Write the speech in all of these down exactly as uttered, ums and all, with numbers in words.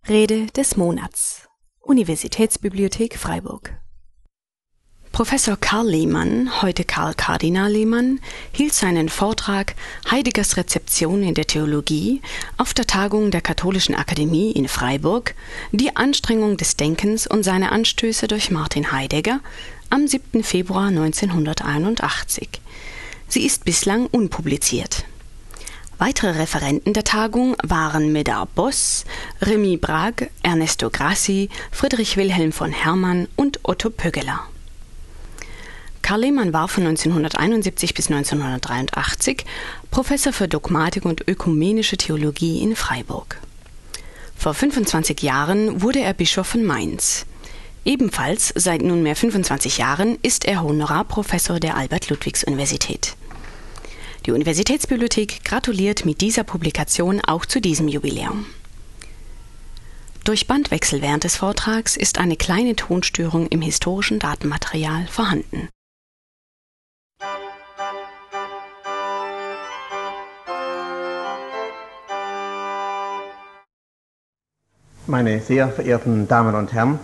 Rede des Monats. Universitätsbibliothek Freiburg. Professor Karl Lehmann, heute Karl Kardinal Lehmann, hielt seinen Vortrag Heideggers Rezeption in der Theologie auf der Tagung der Katholischen Akademie in Freiburg, die Anstrengung des Denkens und seine Anstöße durch Martin Heidegger am siebten Februar neunzehnhunderteinundachtzig. Sie ist bislang unpubliziert. Weitere Referenten der Tagung waren Medard Boss, Remy Bragg, Ernesto Grassi, Friedrich Wilhelm von Hermann und Otto Pöggeler. Karl Lehmann war von neunzehnhunderteinundsiebzig bis neunzehnhundertdreiundachtzig Professor für Dogmatik und ökumenische Theologie in Freiburg. Vor fünfundzwanzig Jahren wurde er Bischof von Mainz. Ebenfalls seit nunmehr fünfundzwanzig Jahren ist er Honorarprofessor der Albert-Ludwigs-Universität. Die Universitätsbibliothek gratuliert mit dieser Publikation auch zu diesem Jubiläum. Durch Bandwechsel während des Vortrags ist eine kleine Tonstörung im historischen Datenmaterial vorhanden. Meine sehr verehrten Damen und Herren,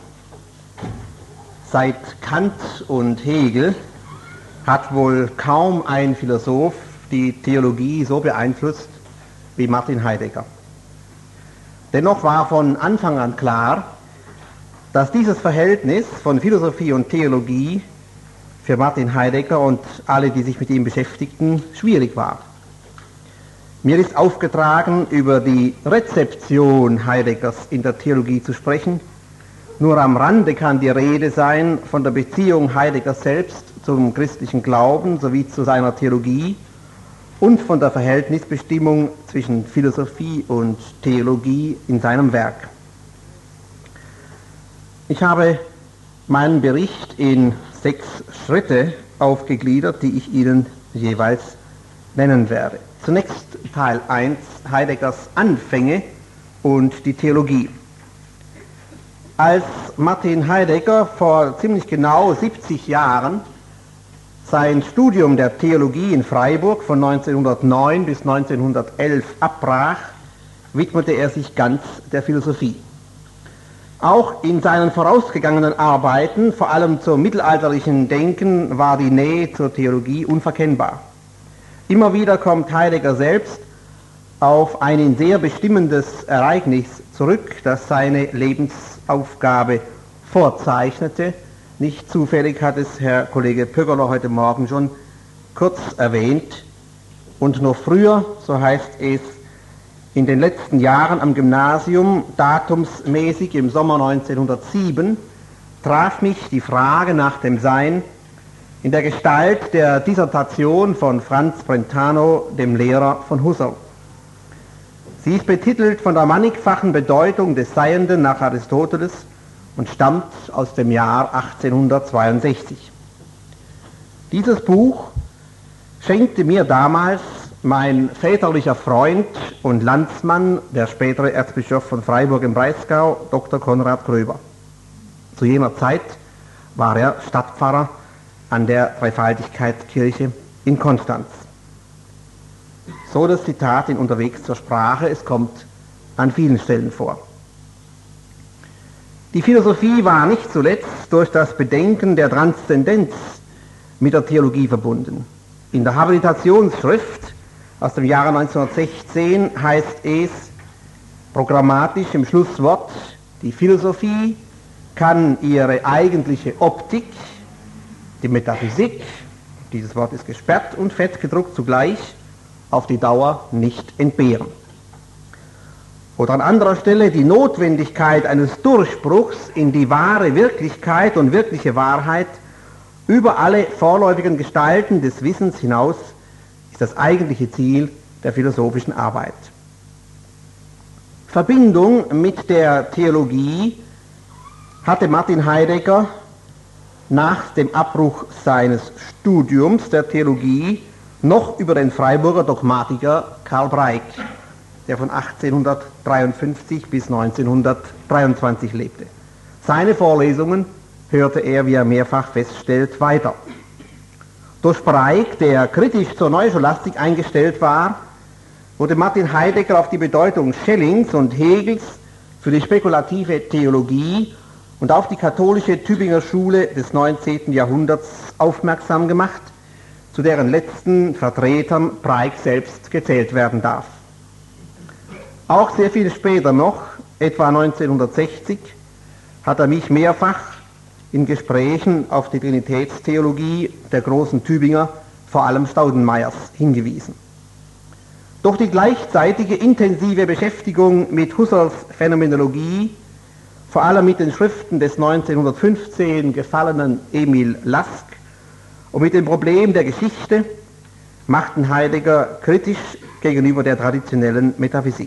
seit Kant und Hegel hat wohl kaum ein Philosoph die Theologie so beeinflusst wie Martin Heidegger. Dennoch war von Anfang an klar, dass dieses Verhältnis von Philosophie und Theologie für Martin Heidegger und alle, die sich mit ihm beschäftigten, schwierig war. Mir ist aufgetragen, über die Rezeption Heideggers in der Theologie zu sprechen. Nur am Rande kann die Rede sein von der Beziehung Heideggers selbst zum christlichen Glauben sowie zu seiner Theologie und von der Verhältnisbestimmung zwischen Philosophie und Theologie in seinem Werk. Ich habe meinen Bericht in sechs Schritte aufgegliedert, die ich Ihnen jeweils nennen werde. Zunächst Teil eins, Heideggers Anfänge und die Theologie. Als Martin Heidegger vor ziemlich genau siebzig Jahren sein Studium der Theologie in Freiburg von neunzehnhundertneun bis neunzehnhundertelf abbrach, widmete er sich ganz der Philosophie. Auch in seinen vorausgegangenen Arbeiten, vor allem zum mittelalterlichen Denken, war die Nähe zur Theologie unverkennbar. Immer wieder kommt Heidegger selbst auf ein ihn sehr bestimmendes Ereignis zurück, das seine Lebensaufgabe vorzeichnete. Nicht zufällig hat es Herr Kollege Pöggeler heute Morgen schon kurz erwähnt. Und noch früher, so heißt es, in den letzten Jahren am Gymnasium, datumsmäßig im Sommer neunzehnhundertsieben, traf mich die Frage nach dem Sein in der Gestalt der Dissertation von Franz Brentano, dem Lehrer von Husserl. Sie ist betitelt von der mannigfachen Bedeutung des Seienden nach Aristoteles und stammt aus dem Jahr achtzehnhundertzweiundsechzig. Dieses Buch schenkte mir damals mein väterlicher Freund und Landsmann, der spätere Erzbischof von Freiburg im Breisgau, Doktor Konrad Gröber. Zu jener Zeit war er Stadtpfarrer an der Dreifaltigkeitskirche in Konstanz. So das Zitat in Unterwegs zur Sprache, es kommt an vielen Stellen vor. Die Philosophie war nicht zuletzt durch das Bedenken der Transzendenz mit der Theologie verbunden. In der Habilitationsschrift aus dem Jahre neunzehnhundertsechzehn heißt es programmatisch im Schlusswort, die Philosophie kann ihre eigentliche Optik, die Metaphysik, dieses Wort ist gesperrt und fett gedruckt zugleich, auf die Dauer nicht entbehren. Oder an anderer Stelle die Notwendigkeit eines Durchbruchs in die wahre Wirklichkeit und wirkliche Wahrheit über alle vorläufigen Gestalten des Wissens hinaus ist das eigentliche Ziel der philosophischen Arbeit. Verbindung mit der Theologie hatte Martin Heidegger nach dem Abbruch seines Studiums der Theologie noch über den Freiburger Dogmatiker Karl Breig, der von achtzehnhundertdreiundfünfzig bis neunzehnhundertdreiundzwanzig lebte. Seine Vorlesungen hörte er, wie er mehrfach feststellt, weiter. Durch Breig, der kritisch zur Neuscholastik eingestellt war, wurde Martin Heidegger auf die Bedeutung Schellings und Hegels für die spekulative Theologie und auf die katholische Tübinger Schule des neunzehnten Jahrhunderts aufmerksam gemacht, zu deren letzten Vertretern Breik selbst gezählt werden darf. Auch sehr viel später noch, etwa neunzehnhundertsechzig, hat er mich mehrfach in Gesprächen auf die Trinitätstheologie der großen Tübinger, vor allem Staudenmayers, hingewiesen. Doch die gleichzeitige intensive Beschäftigung mit Husserls Phänomenologie, vor allem mit den Schriften des neunzehnhundertfünfzehn gefallenen Emil Lask und mit dem Problem der Geschichte, machten Heidegger kritisch gegenüber der traditionellen Metaphysik.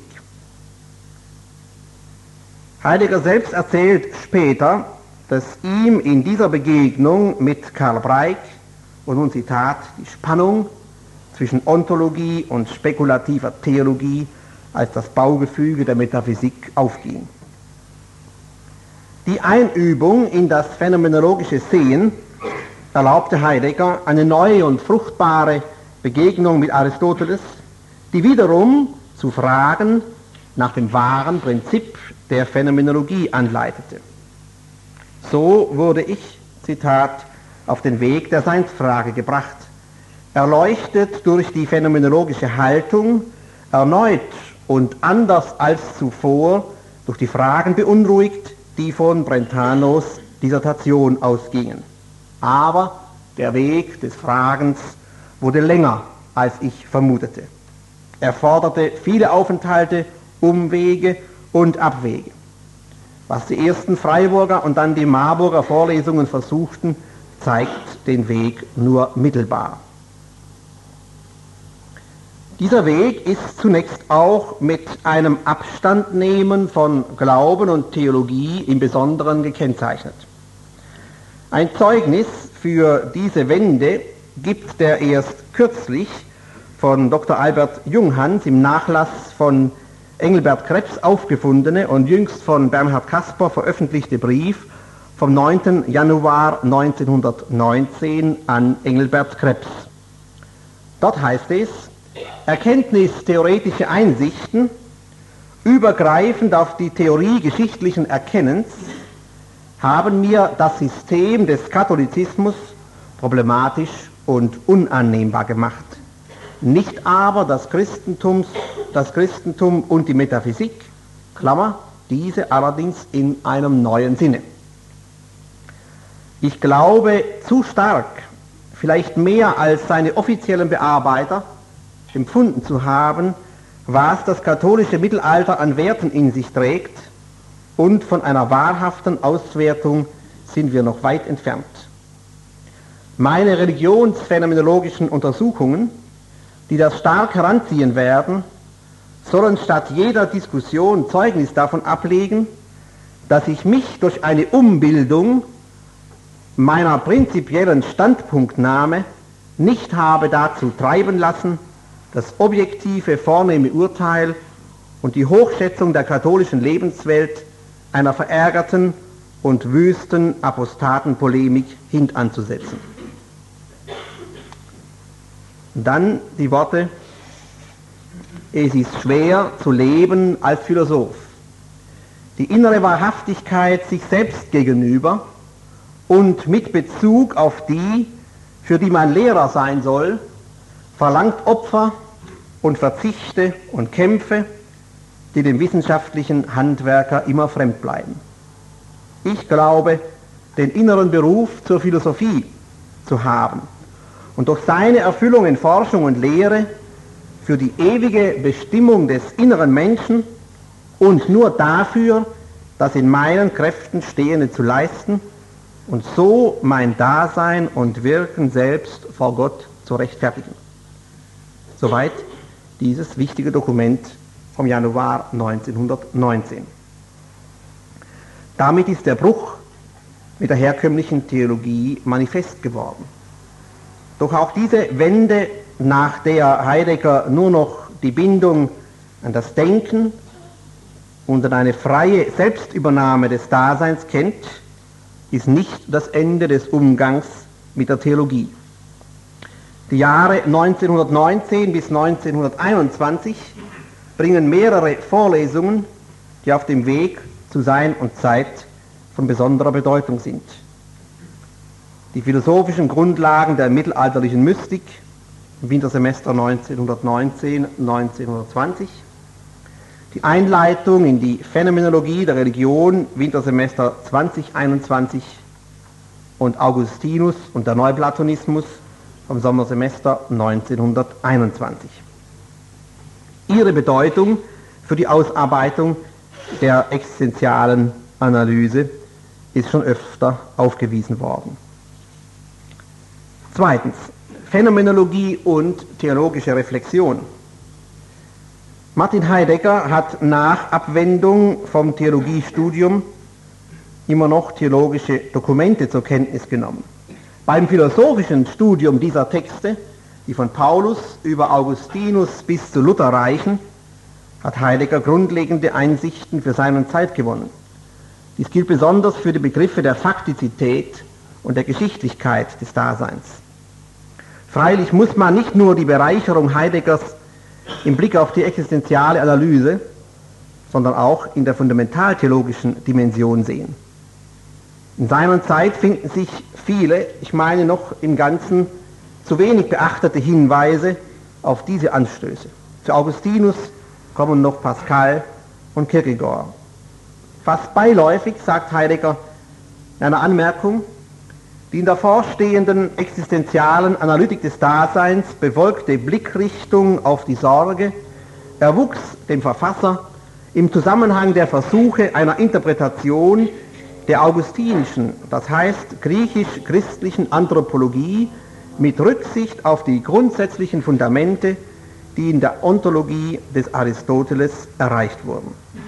Heidegger selbst erzählt später, dass ihm in dieser Begegnung mit Karl Breik, und nun Zitat, die Spannung zwischen Ontologie und spekulativer Theologie als das Baugefüge der Metaphysik aufging. Die Einübung in das phänomenologische Sehen erlaubte Heidegger eine neue und fruchtbare Begegnung mit Aristoteles, die wiederum zu Fragen nach dem wahren Prinzip der Phänomenologie anleitete. So wurde ich, Zitat, auf den Weg der Seinsfrage gebracht, erleuchtet durch die phänomenologische Haltung, erneut und anders als zuvor durch die Fragen beunruhigt, die von Brentanos Dissertation ausgingen. Aber der Weg des Fragens wurde länger, als ich vermutete. Er forderte viele Aufenthalte, Umwege und Abwege. Was die ersten Freiburger und dann die Marburger Vorlesungen versuchten, zeigt den Weg nur mittelbar. Dieser Weg ist zunächst auch mit einem Abstandnehmen von Glauben und Theologie im Besonderen gekennzeichnet. Ein Zeugnis für diese Wende gibt der erst kürzlich von Doktor Albert Junghans im Nachlass von Engelbert Krebs aufgefundene und jüngst von Bernhard Kasper veröffentlichte Brief vom neunten Januar neunzehnhundertneunzehn an Engelbert Krebs. Dort heißt es: Erkenntnistheoretische Einsichten, übergreifend auf die Theorie geschichtlichen Erkennens, haben mir das System des Katholizismus problematisch und unannehmbar gemacht. Nicht aber das Christentum, das Christentum und die Metaphysik, Klammer, diese allerdings in einem neuen Sinne. Ich glaube zu stark, vielleicht mehr als seine offiziellen Bearbeiter, empfunden zu haben, was das katholische Mittelalter an Werten in sich trägt, und von einer wahrhaften Auswertung sind wir noch weit entfernt. Meine religionsphänomenologischen Untersuchungen, die das stark heranziehen werden, sollen statt jeder Diskussion Zeugnis davon ablegen, dass ich mich durch eine Umbildung meiner prinzipiellen Standpunktnahme nicht habe dazu treiben lassen, das objektive, vornehme Urteil und die Hochschätzung der katholischen Lebenswelt einer verärgerten und wüsten Apostatenpolemik hintanzusetzen. Dann die Worte: Es ist schwer zu leben als Philosoph. Die innere Wahrhaftigkeit sich selbst gegenüber und mit Bezug auf die, für die man Lehrer sein soll, verlangt Opfer und Verzichte und Kämpfe, die dem wissenschaftlichen Handwerker immer fremd bleiben. Ich glaube, den inneren Beruf zur Philosophie zu haben und durch seine Erfüllung in Forschung und Lehre für die ewige Bestimmung des inneren Menschen und nur dafür, das in meinen Kräften Stehende zu leisten und so mein Dasein und Wirken selbst vor Gott zu rechtfertigen. Soweit dieses wichtige Dokument vom Januar neunzehnhundertneunzehn. Damit ist der Bruch mit der herkömmlichen Theologie manifest geworden. Doch auch diese Wende, nach der Heidegger nur noch die Bindung an das Denken und an eine freie Selbstübernahme des Daseins kennt, ist nicht das Ende des Umgangs mit der Theologie. Die Jahre neunzehnhundertneunzehn bis neunzehnhunderteinundzwanzig bringen mehrere Vorlesungen die auf dem Weg zu Sein und Zeit von besonderer Bedeutung sind. Die philosophischen Grundlagen der mittelalterlichen Mystik im Wintersemester neunzehnhundertneunzehn neunzehnhundertzwanzig, die Einleitung in die Phänomenologie der Religion Wintersemester zwanzig einundzwanzig und Augustinus und der Neuplatonismus vom Sommersemester neunzehnhunderteinundzwanzig. Ihre Bedeutung für die Ausarbeitung der existenzialen Analyse ist schon öfter aufgewiesen worden. Zweitens, Phänomenologie und theologische Reflexion. Martin Heidegger hat nach Abwendung vom Theologiestudium immer noch theologische Dokumente zur Kenntnis genommen. Beim philosophischen Studium dieser Texte, die von Paulus über Augustinus bis zu Luther reichen, hat Heidegger grundlegende Einsichten für Sein und Zeit gewonnen. Dies gilt besonders für die Begriffe der Faktizität und der Geschichtlichkeit des Daseins. Freilich muss man nicht nur die Bereicherung Heideggers im Blick auf die existenziale Analyse, sondern auch in der fundamentaltheologischen Dimension sehen. In seiner Zeit finden sich viele, ich meine noch im Ganzen zu wenig beachtete Hinweise auf diese Anstöße. Zu Augustinus kommen noch Pascal und Kierkegaard. Fast beiläufig sagt Heidegger in einer Anmerkung, die in der vorstehenden existenzialen Analytik des Daseins befolgte Blickrichtung auf die Sorge erwuchs dem Verfasser im Zusammenhang der Versuche einer Interpretation der augustinischen, das heißt griechisch-christlichen Anthropologie mit Rücksicht auf die grundsätzlichen Fundamente, die in der Ontologie des Aristoteles erreicht wurden.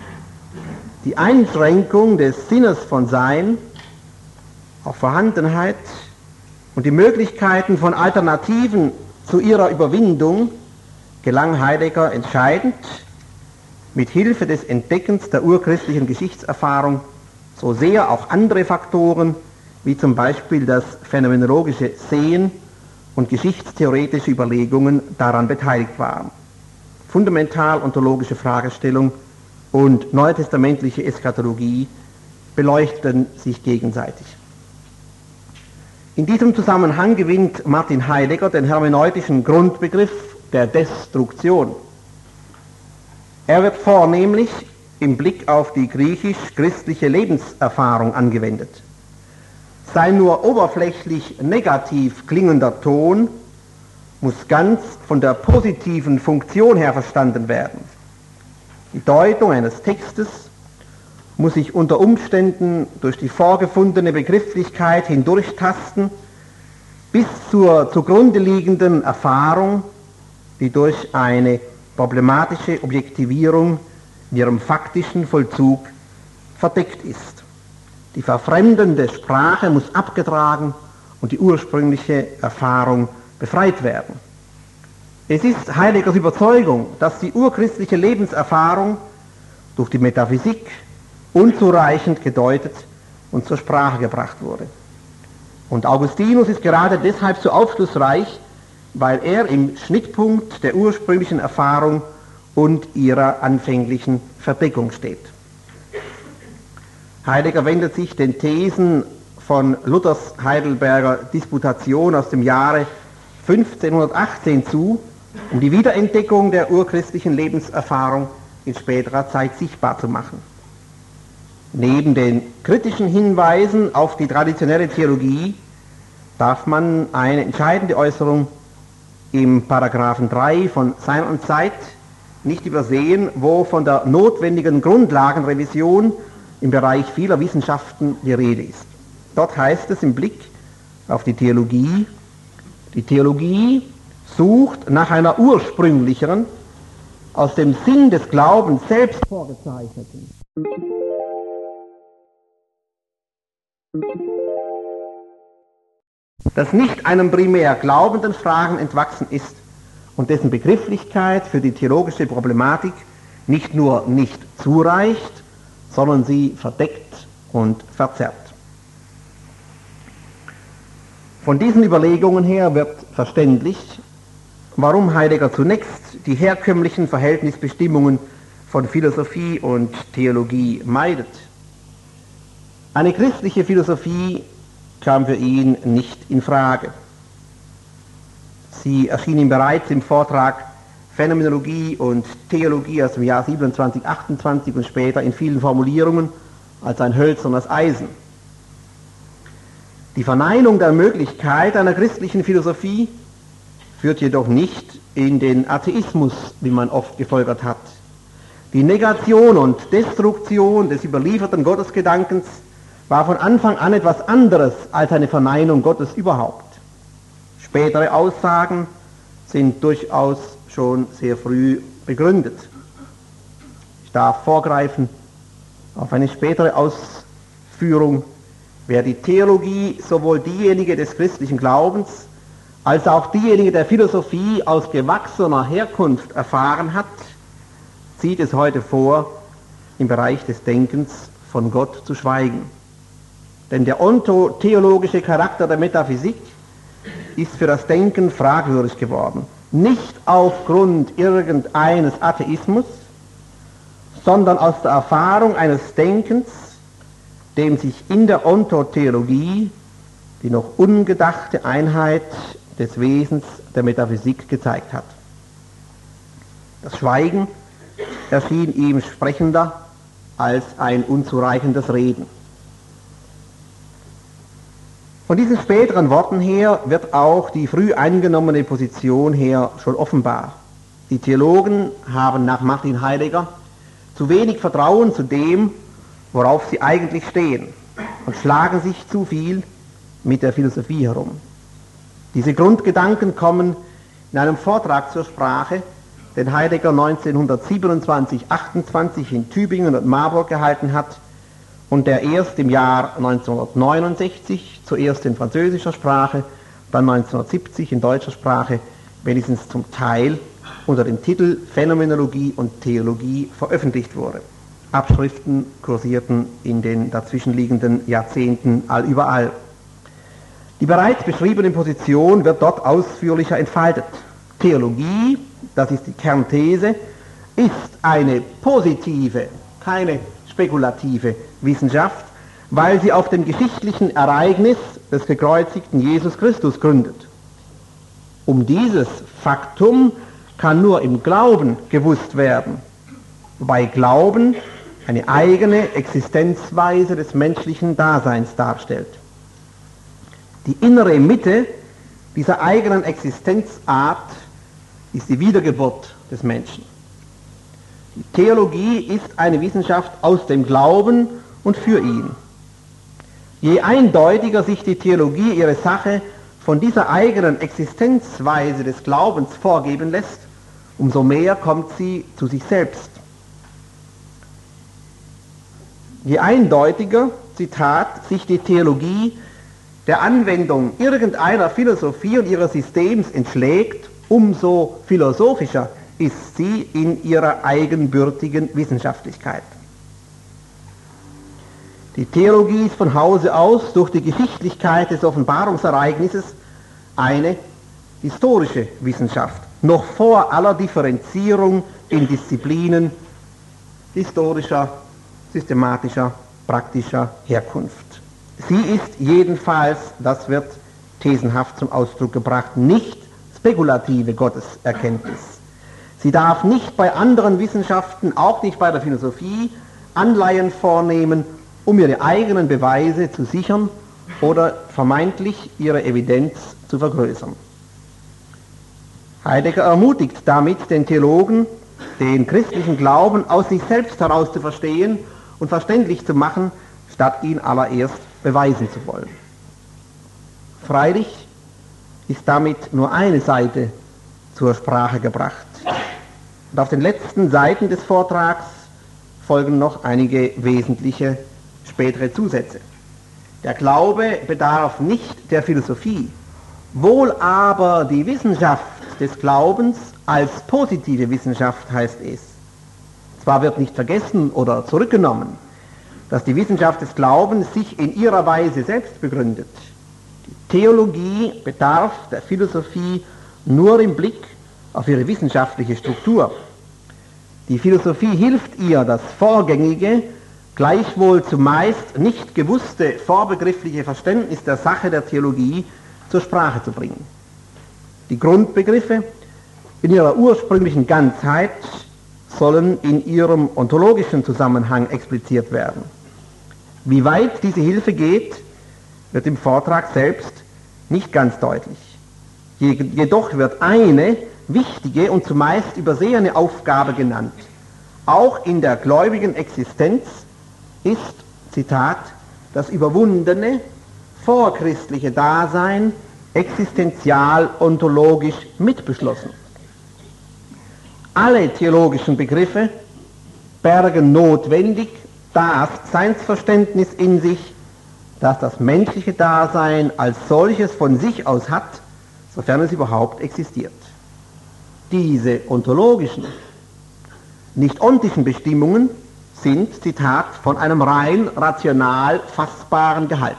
Die Einschränkung des Sinnes von Sein auf Vorhandenheit und die Möglichkeiten von Alternativen zu ihrer Überwindung gelang Heidegger entscheidend mit Hilfe des Entdeckens der urchristlichen Geschichtserfahrung, so sehr auch andere Faktoren wie zum Beispiel das phänomenologische Sehen und geschichtstheoretische Überlegungen daran beteiligt waren. Fundamental ontologische Fragestellung und neutestamentliche Eschatologie beleuchten sich gegenseitig. In diesem Zusammenhang gewinnt Martin Heidegger den hermeneutischen Grundbegriff der Destruktion. Er wird vornehmlich im Blick auf die griechisch-christliche Lebenserfahrung angewendet. Sein nur oberflächlich negativ klingender Ton muss ganz von der positiven Funktion her verstanden werden. Die Deutung eines Textes muss sich unter Umständen durch die vorgefundene Begrifflichkeit hindurchtasten bis zur zugrunde liegenden Erfahrung, die durch eine problematische Objektivierung in ihrem faktischen Vollzug verdeckt ist. Die verfremdende Sprache muss abgetragen und die ursprüngliche Erfahrung befreit werden. Es ist Heideggers Überzeugung, dass die urchristliche Lebenserfahrung durch die Metaphysik unzureichend gedeutet und zur Sprache gebracht wurde. Und Augustinus ist gerade deshalb so aufschlussreich, weil er im Schnittpunkt der ursprünglichen Erfahrung und ihrer anfänglichen Verdeckung steht. Heidegger wendet sich den Thesen von Luthers Heidelberger Disputation aus dem Jahre fünfzehnhundertachtzehn zu, um die Wiederentdeckung der urchristlichen Lebenserfahrung in späterer Zeit sichtbar zu machen. Neben den kritischen Hinweisen auf die traditionelle Theologie darf man eine entscheidende Äußerung im Paragraphen drei von Sein und Zeit nicht übersehen, wo von der notwendigen Grundlagenrevision im Bereich vieler Wissenschaften die Rede ist. Dort heißt es im Blick auf die Theologie, die Theologie sucht nach einer ursprünglicheren, aus dem Sinn des Glaubens selbst vorgezeichneten, das nicht einem primär glaubenden Fragen entwachsen ist und dessen Begrifflichkeit für die theologische Problematik nicht nur nicht zureicht, sondern sie verdeckt und verzerrt. Von diesen Überlegungen her wird verständlich, warum Heidegger zunächst die herkömmlichen Verhältnisbestimmungen von Philosophie und Theologie meidet. Eine christliche Philosophie kam für ihn nicht in Frage. Sie erschien ihm bereits im Vortrag Phänomenologie und Theologie aus dem Jahr siebenundzwanzig achtundzwanzig und später in vielen Formulierungen als ein hölzernes Eisen. Die Verneinung der Möglichkeit einer christlichen Philosophie führt jedoch nicht in den Atheismus, wie man oft gefolgert hat. Die Negation und Destruktion des überlieferten Gottesgedankens war von Anfang an etwas anderes als eine Verneinung Gottes überhaupt. Spätere Aussagen sind durchaus schon sehr früh begründet. Ich darf vorgreifen auf eine spätere Ausführung. Wer die Theologie, sowohl diejenige des christlichen Glaubens als auch diejenige der Philosophie aus gewachsener Herkunft erfahren hat, zieht es heute vor, im Bereich des Denkens von Gott zu schweigen. Denn der ontotheologische Charakter der Metaphysik ist für das Denken fragwürdig geworden. Nicht aufgrund irgendeines Atheismus, sondern aus der Erfahrung eines Denkens, dem sich in der Ontotheologie die noch ungedachte Einheit des Wesens der Metaphysik gezeigt hat. Das Schweigen erschien ihm sprechender als ein unzureichendes Reden. Von diesen späteren Worten her wird auch die früh eingenommene Position her schon offenbar. Die Theologen haben nach Martin Heidegger zu wenig Vertrauen zu dem, worauf sie eigentlich stehen, und schlagen sich zu viel mit der Philosophie herum. Diese Grundgedanken kommen in einem Vortrag zur Sprache, den Heidegger neunzehnhundertsiebenundzwanzig achtundzwanzig in Tübingen und Marburg gehalten hat und der erst im Jahr neunzehnhundertneunundsechzig, zuerst in französischer Sprache, dann neunzehnhundertsiebzig in deutscher Sprache, wenigstens zum Teil unter dem Titel Phänomenologie und Theologie veröffentlicht wurde. Abschriften kursierten in den dazwischenliegenden Jahrzehnten allüberall. Die bereits beschriebene Position wird dort ausführlicher entfaltet. Theologie, das ist die Kernthese, ist eine positive, keine spekulative Wissenschaft, weil sie auf dem geschichtlichen Ereignis des gekreuzigten Jesus Christus gründet. Um dieses Faktum kann nur im Glauben gewusst werden, wobei Glauben eine eigene Existenzweise des menschlichen Daseins darstellt. Die innere Mitte dieser eigenen Existenzart ist die Wiedergeburt des Menschen. Die Theologie ist eine Wissenschaft aus dem Glauben und für ihn. Je eindeutiger sich die Theologie ihre Sache von dieser eigenen Existenzweise des Glaubens vorgeben lässt, umso mehr kommt sie zu sich selbst. Je eindeutiger, Zitat, sich die Theologie der Anwendung irgendeiner Philosophie und ihres Systems entschlägt, umso philosophischer ist sie in ihrer eigenbürtigen Wissenschaftlichkeit. Die Theologie ist von Hause aus durch die Geschichtlichkeit des Offenbarungsereignisses eine historische Wissenschaft, noch vor aller Differenzierung in Disziplinen historischer, systematischer, praktischer Herkunft. Sie ist jedenfalls, das wird thesenhaft zum Ausdruck gebracht, nicht spekulative Gotteserkenntnis. Sie darf nicht bei anderen Wissenschaften, auch nicht bei der Philosophie, Anleihen vornehmen, um ihre eigenen Beweise zu sichern oder vermeintlich ihre Evidenz zu vergrößern. Heidegger ermutigt damit den Theologen, den christlichen Glauben aus sich selbst heraus zu verstehen und verständlich zu machen, statt ihn allererst beweisen zu wollen. Freilich ist damit nur eine Seite zur Sprache gebracht. Und auf den letzten Seiten des Vortrags folgen noch einige wesentliche spätere Zusätze. Der Glaube bedarf nicht der Philosophie, wohl aber die Wissenschaft des Glaubens als positive Wissenschaft, heißt es. Zwar wird nicht vergessen oder zurückgenommen, dass die Wissenschaft des Glaubens sich in ihrer Weise selbst begründet. Die Theologie bedarf der Philosophie nur im Blick auf ihre wissenschaftliche Struktur. Die Philosophie hilft ihr, das vorgängige, gleichwohl zumeist nicht gewusste vorbegriffliche Verständnis der Sache der Theologie zur Sprache zu bringen. Die Grundbegriffe in ihrer ursprünglichen Ganzheit sollen in ihrem ontologischen Zusammenhang expliziert werden. Wie weit diese Hilfe geht, wird im Vortrag selbst nicht ganz deutlich. Jedoch wird eine wichtige und zumeist übersehene Aufgabe genannt. Auch in der gläubigen Existenz ist, Zitat, das überwundene, vorchristliche Dasein existenzial ontologisch mitbeschlossen. Alle theologischen Begriffe bergen notwendig das Seinsverständnis in sich, das das menschliche Dasein als solches von sich aus hat, sofern es überhaupt existiert. Diese ontologischen, nicht ontischen Bestimmungen sind, Zitat, von einem rein rational fassbaren Gehalt.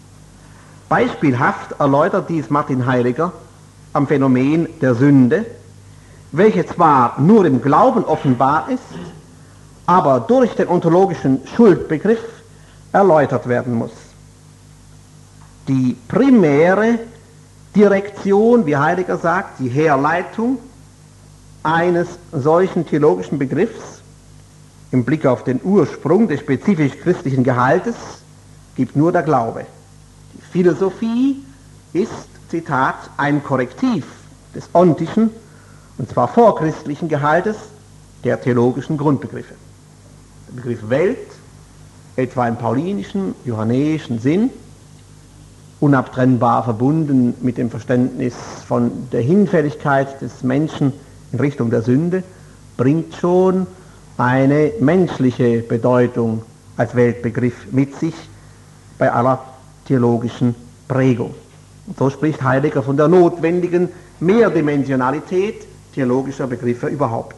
Beispielhaft erläutert dies Martin Heidegger am Phänomen der Sünde, welche zwar nur im Glauben offenbar ist, aber durch den ontologischen Schuldbegriff erläutert werden muss. Die primäre Direktion, wie Heidegger sagt, die Herleitung eines solchen theologischen Begriffs im Blick auf den Ursprung des spezifisch christlichen Gehaltes gibt nur der Glaube. Die Philosophie ist, Zitat, ein Korrektiv des ontischen, und zwar vorchristlichen Gehaltes der theologischen Grundbegriffe. Der Begriff Welt, etwa im paulinischen, johannäischen Sinn, unabtrennbar verbunden mit dem Verständnis von der Hinfälligkeit des Menschen in Richtung der Sünde, bringt schon eine menschliche Bedeutung als Weltbegriff mit sich bei aller theologischen Prägung. Und so spricht Heidegger von der notwendigen Mehrdimensionalität theologischer Begriffe überhaupt.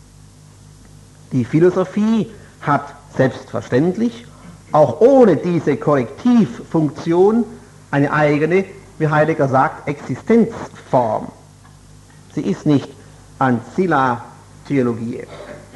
Die Philosophie hat selbstverständlich auch ohne diese Korrektivfunktion eine eigene, wie Heidegger sagt, Existenzform. Sie ist nicht ancilla theologiae.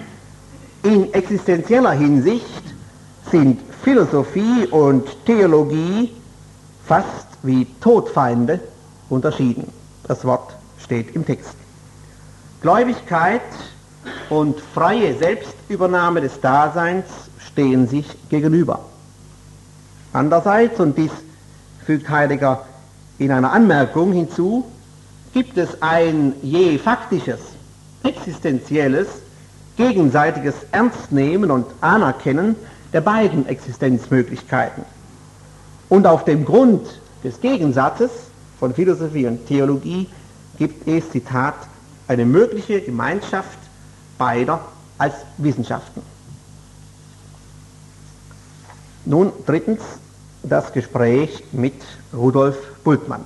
In existenzieller Hinsicht sind Philosophie und Theologie fast wie Todfeinde unterschieden. Das Wort steht im Text. Gläubigkeit und freie Selbstübernahme des Daseins stehen sich gegenüber. Andererseits, und dies fügt Heidegger in einer Anmerkung hinzu, gibt es ein je faktisches, existenzielles, gegenseitiges Ernstnehmen und Anerkennen der beiden Existenzmöglichkeiten. Und auf dem Grund des Gegensatzes von Philosophie und Theologie gibt es, Zitat, eine mögliche Gemeinschaft beider als Wissenschaften. Nun drittens das Gespräch mit Rudolf Bultmann.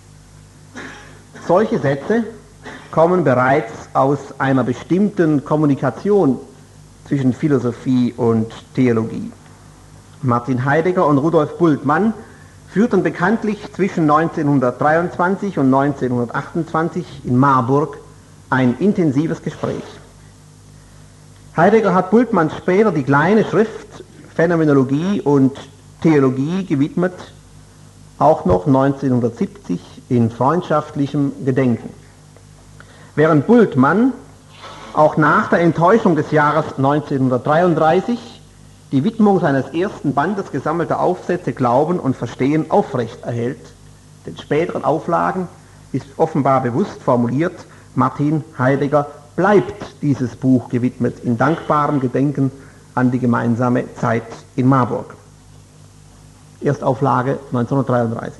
Solche Sätze kommen bereits aus einer bestimmten Kommunikation zwischen Philosophie und Theologie. Martin Heidegger und Rudolf Bultmann führten bekanntlich zwischen neunzehnhundertdreiundzwanzig und neunzehnhundertachtundzwanzig in Marburg ein intensives Gespräch. Heidegger hat Bultmann später die kleine Schrift Phänomenologie und Theologie gewidmet, auch noch neunzehnhundertsiebzig in freundschaftlichem Gedenken. Während Bultmann auch nach der Enttäuschung des Jahres neunzehnhundertdreiunddreißig die Widmung seines ersten Bandes gesammelter Aufsätze Glauben und Verstehen aufrecht erhält, den späteren Auflagen ist offenbar bewusst formuliert, Martin Heidegger bleibt dieses Buch gewidmet in dankbarem Gedenken an die gemeinsame Zeit in Marburg. Erstauflage neunzehnhundertdreiunddreißig.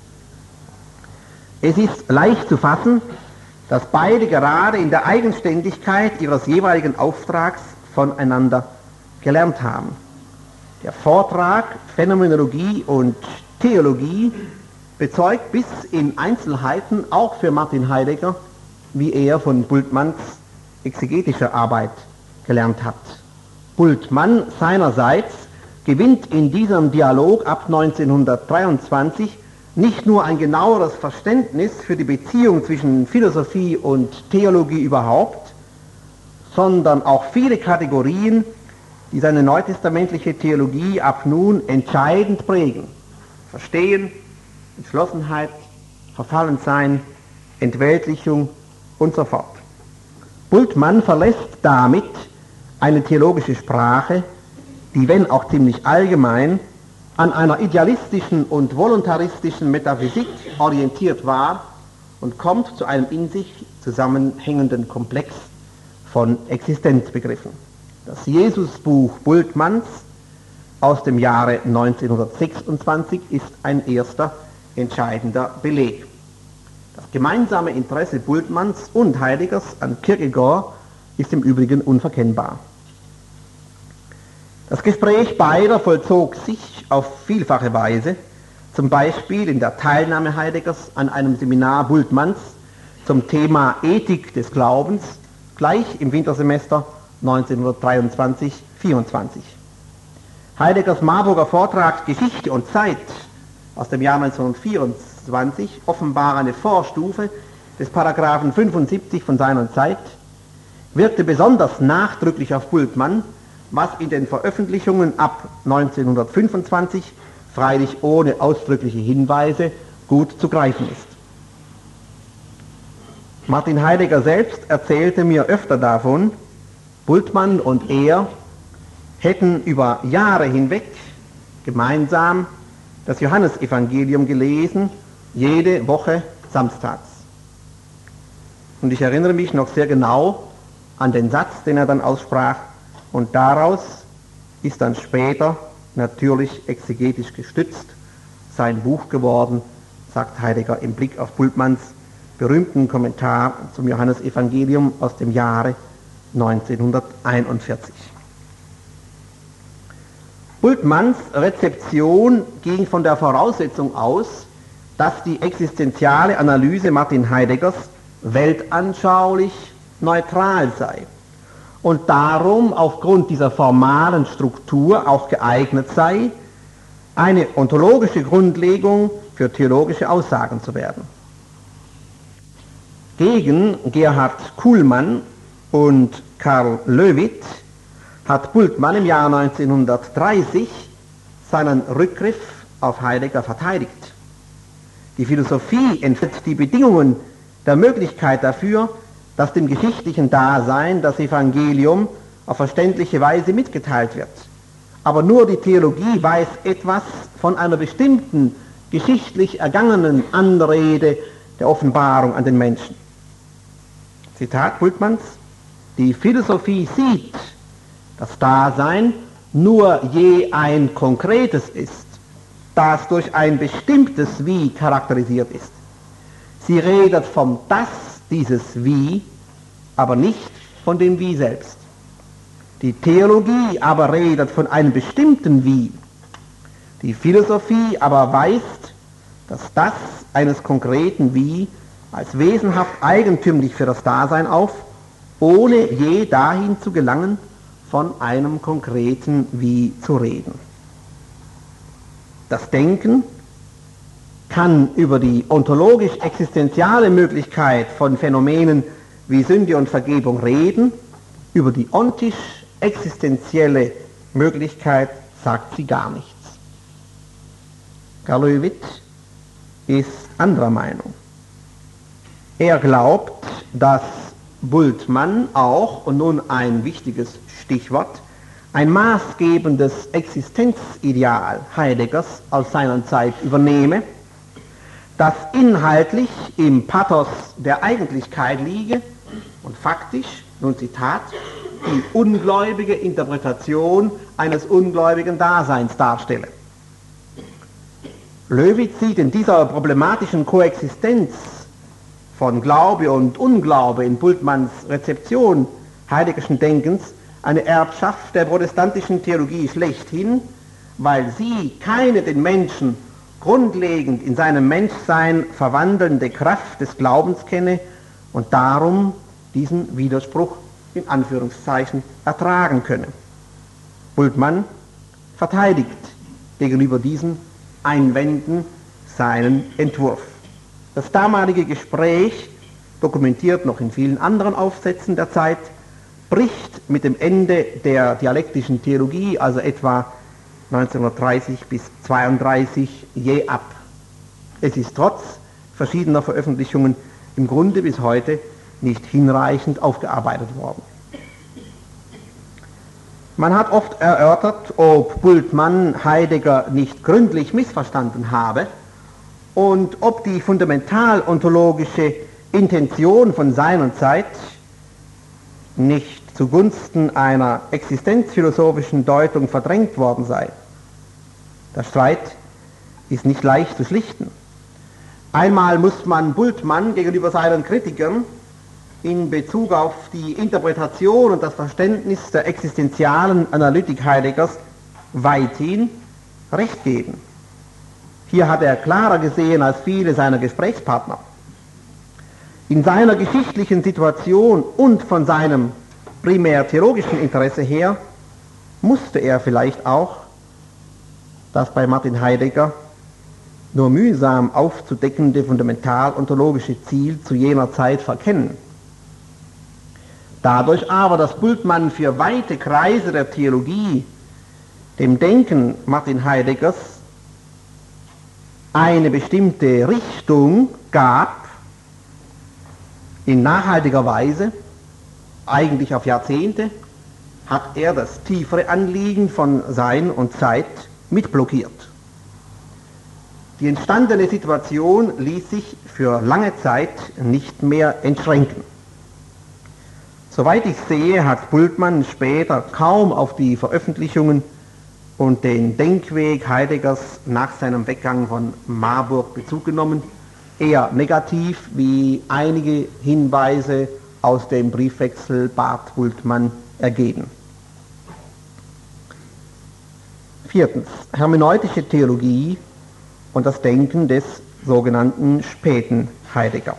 Es ist leicht zu fassen, dass beide gerade in der Eigenständigkeit ihres jeweiligen Auftrags voneinander gelernt haben. Der Vortrag Phänomenologie und Theologie bezeugt bis in Einzelheiten auch für Martin Heidegger, wie er von Bultmanns exegetischer Arbeit gelernt hat. Bultmann seinerseits gewinnt in diesem Dialog ab neunzehnhundertdreiundzwanzig nicht nur ein genaueres Verständnis für die Beziehung zwischen Philosophie und Theologie überhaupt, sondern auch viele Kategorien, die seine neutestamentliche Theologie ab nun entscheidend prägen. Verstehen, Entschlossenheit, Verfallensein, Entweltlichung und so fort. Bultmann verlässt damit eine theologische Sprache, die, wenn auch ziemlich allgemein, an einer idealistischen und voluntaristischen Metaphysik orientiert war und kommt zu einem in sich zusammenhängenden Komplex von Existenzbegriffen. Das Jesusbuch Bultmanns aus dem Jahre neunzehnhundertsechsundzwanzig ist ein erster entscheidender Beleg. Das gemeinsame Interesse Bultmanns und Heideggers an Kierkegaard ist im Übrigen unverkennbar. Das Gespräch beider vollzog sich auf vielfache Weise, zum Beispiel in der Teilnahme Heideggers an einem Seminar Bultmanns zum Thema Ethik des Glaubens, gleich im Wintersemester neunzehnhundertdreiundzwanzig vierundzwanzig. Heideggers Marburger Vortrag Geschichte und Zeit aus dem Jahr neunzehnhundertvierundzwanzig offenbar eine Vorstufe des Paragraphen fünfundsiebzig von seiner Zeit, wirkte besonders nachdrücklich auf Bultmann, was in den Veröffentlichungen ab neunzehnhundertfünfundzwanzig freilich ohne ausdrückliche Hinweise gut zu greifen ist. Martin Heidegger selbst erzählte mir öfter davon, Bultmann und er hätten über Jahre hinweg gemeinsam das Johannesevangelium gelesen, jede Woche samstags. Und ich erinnere mich noch sehr genau an den Satz, den er dann aussprach, und daraus ist dann später, natürlich exegetisch gestützt, sein Buch geworden, sagt Heidegger im Blick auf Bultmanns berühmten Kommentar zum Johannesevangelium aus dem Jahre neunzehnhunderteinundvierzig. Bultmanns Rezeption ging von der Voraussetzung aus, dass die existenziale Analyse Martin Heideggers weltanschaulich neutral sei und darum aufgrund dieser formalen Struktur auch geeignet sei, eine ontologische Grundlegung für theologische Aussagen zu werden. Gegen Gerhard Kuhlmann und Karl Löwith hat Bultmann im Jahr neunzehnhundertdreißig seinen Rückgriff auf Heidegger verteidigt. Die Philosophie entfällt die Bedingungen der Möglichkeit dafür, dass dem geschichtlichen Dasein das Evangelium auf verständliche Weise mitgeteilt wird. Aber nur die Theologie weiß etwas von einer bestimmten geschichtlich ergangenen Anrede der Offenbarung an den Menschen. Zitat Bultmanns: Die Philosophie sieht das Dasein nur je ein konkretes ist, das durch ein bestimmtes Wie charakterisiert ist. Sie redet vom Das dieses Wie, aber nicht von dem Wie selbst. Die Theologie aber redet von einem bestimmten Wie. Die Philosophie aber weist das Das eines konkreten Wie als wesenhaft eigentümlich für das Dasein auf, ohne je dahin zu gelangen, von einem konkreten Wie zu reden. Das Denken kann über die ontologisch-existenziale Möglichkeit von Phänomenen wie Sünde und Vergebung reden, über die ontisch-existenzielle Möglichkeit sagt sie gar nichts. Karl Löwith ist anderer Meinung. Er glaubt, dass Bultmann auch, und nun ein wichtiges Stichwort, ein maßgebendes Existenzideal Heideggers aus seiner Zeit übernehme, das inhaltlich im Pathos der Eigentlichkeit liege und faktisch, nun Zitat, die ungläubige Interpretation eines ungläubigen Daseins darstelle. Löwith sieht in dieser problematischen Koexistenz von Glaube und Unglaube in Bultmanns Rezeption Heideggerschen Denkens eine Erbschaft der protestantischen Theologie schlechthin, weil sie keine den Menschen grundlegend in seinem Menschsein verwandelnde Kraft des Glaubens kenne und darum diesen Widerspruch in Anführungszeichen ertragen könne. Bultmann verteidigt gegenüber diesen Einwänden seinen Entwurf. Das damalige Gespräch, dokumentiert noch in vielen anderen Aufsätzen der Zeit, bricht mit dem Ende der dialektischen Theologie, also etwa neunzehnhundertdreißig bis zweiunddreißig, jäh ab. Es ist trotz verschiedener Veröffentlichungen im Grunde bis heute nicht hinreichend aufgearbeitet worden. Man hat oft erörtert, ob Bultmann Heidegger nicht gründlich missverstanden habe und ob die fundamental-ontologische Intention von seiner Zeit nicht zugunsten einer existenzphilosophischen Deutung verdrängt worden sei. Der Streit ist nicht leicht zu schlichten. Einmal muss man Bultmann gegenüber seinen Kritikern in Bezug auf die Interpretation und das Verständnis der existenzialen Analytik Heideggers weithin recht geben. Hier hat er klarer gesehen als viele seiner Gesprächspartner. In seiner geschichtlichen Situation und von seinem primär theologischen Interesse her musste er vielleicht auch das bei Martin Heidegger nur mühsam aufzudeckende fundamental-ontologische Ziel zu jener Zeit verkennen. Dadurch aber, dass Bultmann für weite Kreise der Theologie dem Denken Martin Heideggers eine bestimmte Richtung gab, in nachhaltiger Weise, eigentlich auf Jahrzehnte, hat er das tiefere Anliegen von Sein und Zeit mitblockiert. Die entstandene Situation ließ sich für lange Zeit nicht mehr entschränken. Soweit ich sehe, hat Bultmann später kaum auf die Veröffentlichungen und den Denkweg Heideggers nach seinem Weggang von Marburg Bezug genommen, eher negativ, wie einige Hinweise aus dem Briefwechsel Barth-Bultmann ergeben. Viertens, hermeneutische Theologie und das Denken des sogenannten späten Heidegger.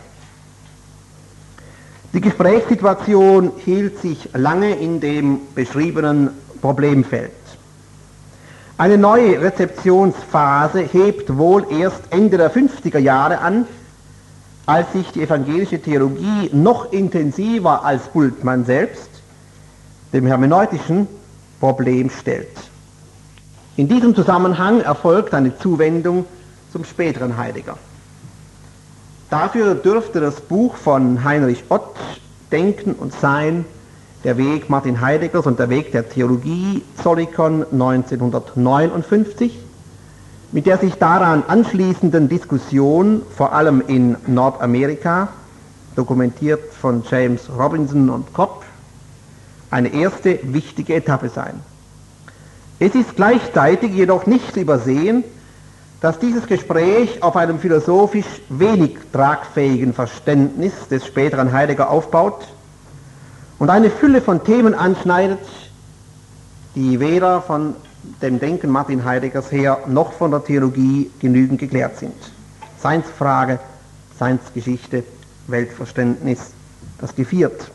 Die Gesprächssituation hielt sich lange in dem beschriebenen Problemfeld. Eine neue Rezeptionsphase hebt wohl erst Ende der fünfziger Jahre an, als sich die evangelische Theologie noch intensiver als Bultmann selbst dem hermeneutischen Problem stellt. In diesem Zusammenhang erfolgt eine Zuwendung zum späteren Heidegger. Dafür dürfte das Buch von Heinrich Ott, Denken und Sein, der Weg Martin Heideggers und der Weg der Theologie, Zollikon neunzehnhundertneunundfünfzig, mit der sich daran anschließenden Diskussion, vor allem in Nordamerika, dokumentiert von James Robinson und Kopp, eine erste wichtige Etappe sein. Es ist gleichzeitig jedoch nicht zu übersehen, dass dieses Gespräch auf einem philosophisch wenig tragfähigen Verständnis des späteren Heidegger aufbaut und eine Fülle von Themen anschneidet, die weder von dem Denken Martin Heideggers her noch von der Theologie genügend geklärt sind. Seinsfrage, Seinsgeschichte, Weltverständnis, das Geviert.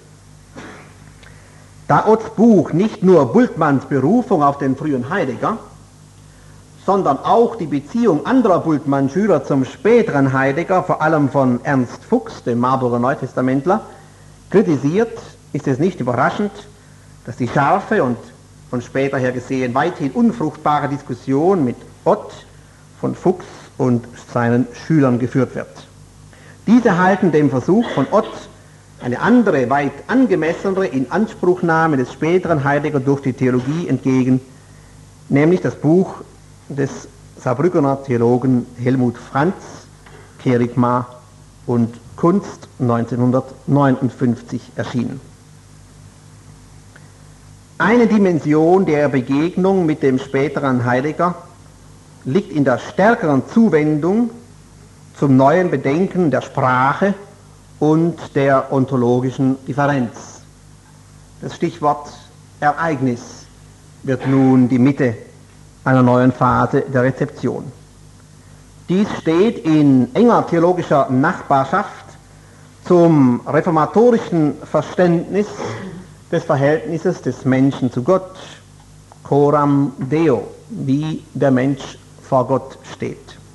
Da Otts Buch nicht nur Bultmanns Berufung auf den frühen Heidegger, sondern auch die Beziehung anderer Bultmann-Schüler zum späteren Heidegger, vor allem von Ernst Fuchs, dem Marburger Neutestamentler, kritisiert, ist es nicht überraschend, dass die scharfe und von später her gesehen weithin unfruchtbare Diskussion mit Ott, von Fuchs und seinen Schülern geführt wird. Diese halten dem Versuch von Ott, eine andere, weit angemessenere Inanspruchnahme des späteren Heidegger durch die Theologie entgegen, nämlich das Buch des Saarbrückener Theologen Helmut Franz, Kerygma und Kunst, neunzehnhundertneunundfünfzig erschienen. Eine Dimension der Begegnung mit dem späteren Heidegger liegt in der stärkeren Zuwendung zum neuen Bedenken der Sprache und der ontologischen Differenz. Das Stichwort Ereignis wird nun die Mitte einer neuen Phase der Rezeption. Dies steht in enger theologischer Nachbarschaft zum reformatorischen Verständnis des Verhältnisses des Menschen zu Gott, coram Deo, wie der Mensch vor Gott steht.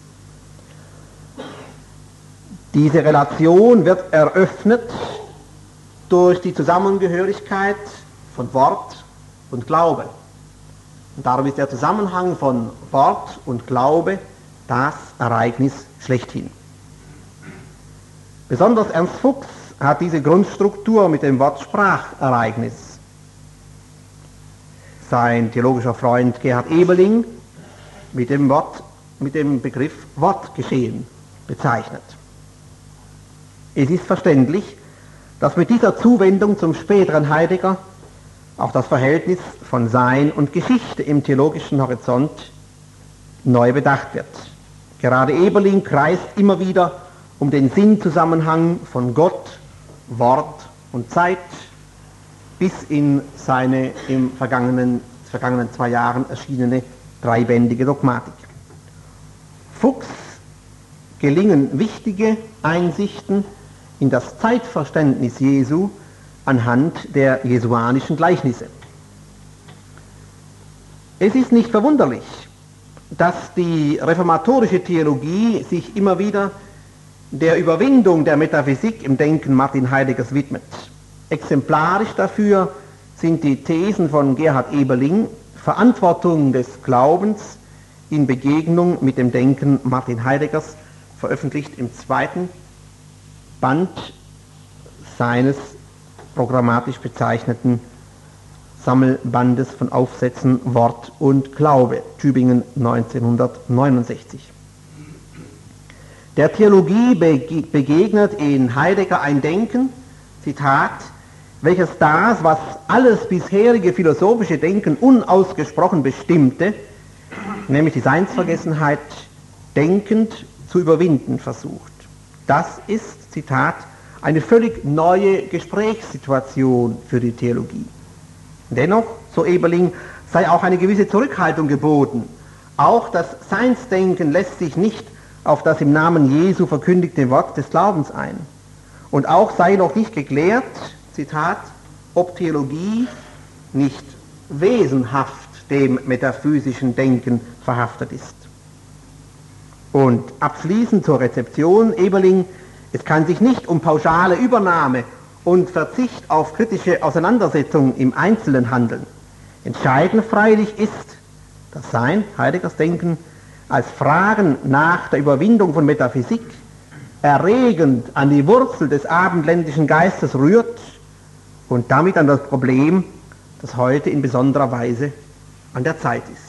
Diese Relation wird eröffnet durch die Zusammengehörigkeit von Wort und Glaube. Und darum ist der Zusammenhang von Wort und Glaube das Ereignis schlechthin. Besonders Ernst Fuchs hat diese Grundstruktur mit dem Wort Sprachereignis. Sein theologischer Freund Gerhard Ebeling mit dem, Wort, mit dem Begriff Wortgeschehen bezeichnet. Es ist verständlich, dass mit dieser Zuwendung zum späteren Heidegger auch das Verhältnis von Sein und Geschichte im theologischen Horizont neu bedacht wird. Gerade Ebeling kreist immer wieder um den Sinnzusammenhang von Gott, Wort und Zeit bis in seine im vergangenen, vergangenen zwei Jahren erschienene dreibändige Dogmatik. Fuchs gelingen wichtige Einsichten in das Zeitverständnis Jesu anhand der jesuanischen Gleichnisse. Es ist nicht verwunderlich, dass die reformatorische Theologie sich immer wieder der Überwindung der Metaphysik im Denken Martin Heideggers widmet. Exemplarisch dafür sind die Thesen von Gerhard Ebeling, Verantwortung des Glaubens in Begegnung mit dem Denken Martin Heideggers, veröffentlicht im zweiten Band seines programmatisch bezeichneten Sammelbandes von Aufsätzen Wort und Glaube, Tübingen neunzehnhundertneunundsechzig. Der Theologie begegnet in Heidegger ein Denken, Zitat, welches das, was alles bisherige philosophische Denken unausgesprochen bestimmte, nämlich die Seinsvergessenheit, denkend zu überwinden versucht. Das ist, Zitat, eine völlig neue Gesprächssituation für die Theologie. Dennoch, so Ebeling, sei auch eine gewisse Zurückhaltung geboten. Auch das Seinsdenken lässt sich nicht auf das im Namen Jesu verkündigte Wort des Glaubens ein. Und auch sei noch nicht geklärt, Zitat, ob Theologie nicht wesenhaft dem metaphysischen Denken verhaftet ist. Und abschließend zur Rezeption, Ebeling, es kann sich nicht um pauschale Übernahme und Verzicht auf kritische Auseinandersetzung im Einzelnen handeln. Entscheidend freilich ist, dass sein, Heideggers Denken, als Fragen nach der Überwindung von Metaphysik erregend an die Wurzel des abendländischen Geistes rührt und damit an das Problem, das heute in besonderer Weise an der Zeit ist.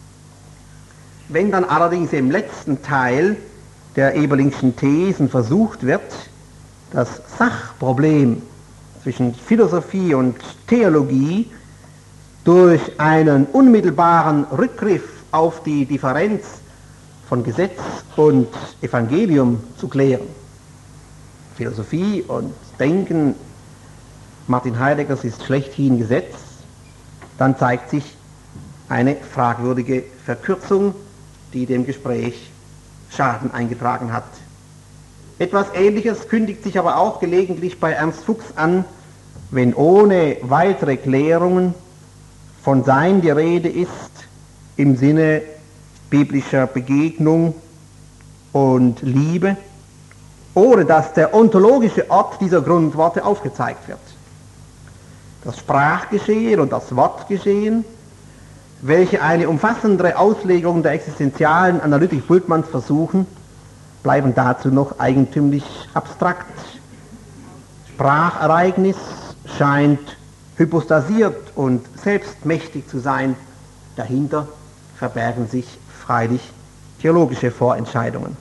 Wenn dann allerdings im letzten Teil der Ebelingschen Thesen versucht wird, das Sachproblem zwischen Philosophie und Theologie durch einen unmittelbaren Rückgriff auf die Differenz von Gesetz und Evangelium zu klären. Philosophie und Denken Martin Heideggers ist schlechthin Gesetz, dann zeigt sich eine fragwürdige Verkürzung, die dem Gespräch Schaden eingetragen hat. Etwas Ähnliches kündigt sich aber auch gelegentlich bei Ernst Fuchs an, wenn ohne weitere Klärungen von Sein die Rede ist, im Sinne biblischer Begegnung und Liebe, ohne dass der ontologische Ort dieser Grundworte aufgezeigt wird. Das Sprachgeschehen und das Wortgeschehen, welche eine umfassendere Auslegung der existenzialen Analytik Bultmanns versuchen, bleiben dazu noch eigentümlich abstrakt. Sprachereignis scheint hypostasiert und selbstmächtig zu sein, dahinter verbergen sich freilich theologische Vorentscheidungen.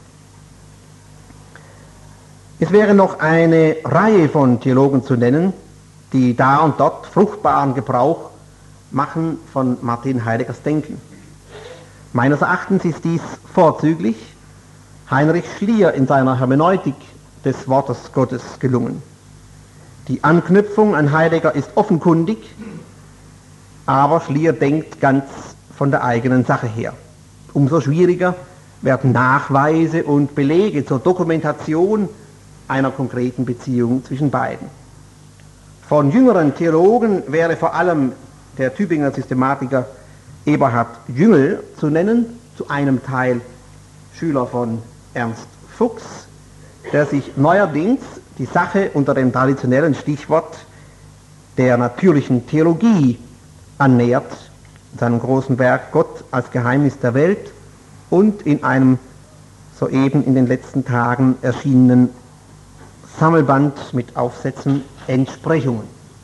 Es wäre noch eine Reihe von Theologen zu nennen, die da und dort fruchtbaren Gebrauch machen von Martin Heideggers Denken. Meines Erachtens ist dies vorzüglich Heinrich Schlier in seiner Hermeneutik des Wortes Gottes gelungen. Die Anknüpfung an Heidegger ist offenkundig, aber Schlier denkt ganz von der eigenen Sache her. Umso schwieriger werden Nachweise und Belege zur Dokumentation einer konkreten Beziehung zwischen beiden. Von jüngeren Theologen wäre vor allem der Tübinger Systematiker Eberhard Jüngel zu nennen, zu einem Teil Schüler von Ernst Fuchs, der sich neuerdings die Sache unter dem traditionellen Stichwort der natürlichen Theologie annähert, in seinem großen Werk Gott als Geheimnis der Welt und in einem soeben in den letzten Tagen erschienenen Sammelband mit Aufsätzen Entsprechungen.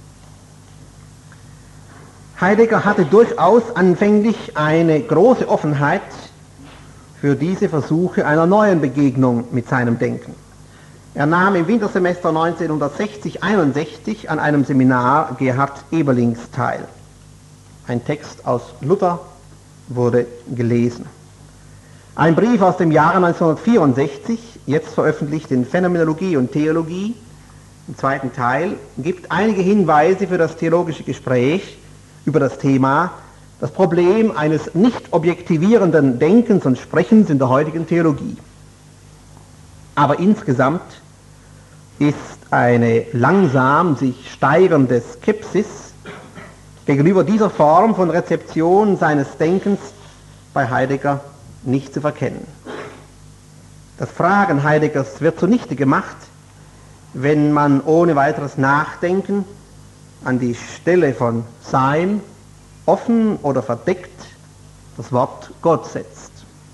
Heidegger hatte durchaus anfänglich eine große Offenheit für diese Versuche einer neuen Begegnung mit seinem Denken. Er nahm im Wintersemester neunzehnhundertsechzig einundsechzig an einem Seminar Gerhard Eberlings teil. Ein Text aus Luther wurde gelesen. Ein Brief aus dem Jahre neunzehnhundertvierundsechzig, jetzt veröffentlicht in Phänomenologie und Theologie, im zweiten Teil, gibt einige Hinweise für das theologische Gespräch über das Thema, das Problem eines nicht objektivierenden Denkens und Sprechens in der heutigen Theologie. Aber insgesamt ist eine langsam sich steigernde Skepsis gegenüber dieser Form von Rezeption seines Denkens bei Heidegger nicht zu verkennen. Das Fragen Heideggers wird zunichte gemacht, wenn man ohne weiteres Nachdenken an die Stelle von Sein offen oder verdeckt das Wort Gott setzt.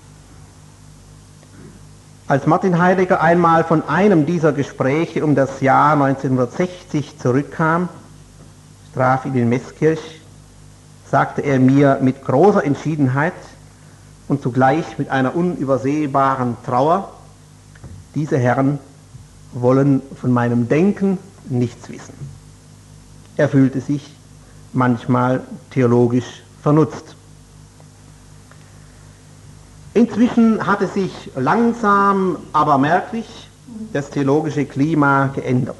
Als Martin Heidegger einmal von einem dieser Gespräche um das Jahr neunzehnhundertsechzig zurückkam, ich traf ihn in Meßkirch, sagte er mir mit großer Entschiedenheit und zugleich mit einer unübersehbaren Trauer: Diese Herren wollen von meinem Denken nichts wissen. Er fühlte sich manchmal theologisch vernutzt. Inzwischen hatte sich langsam, aber merklich das theologische Klima geändert.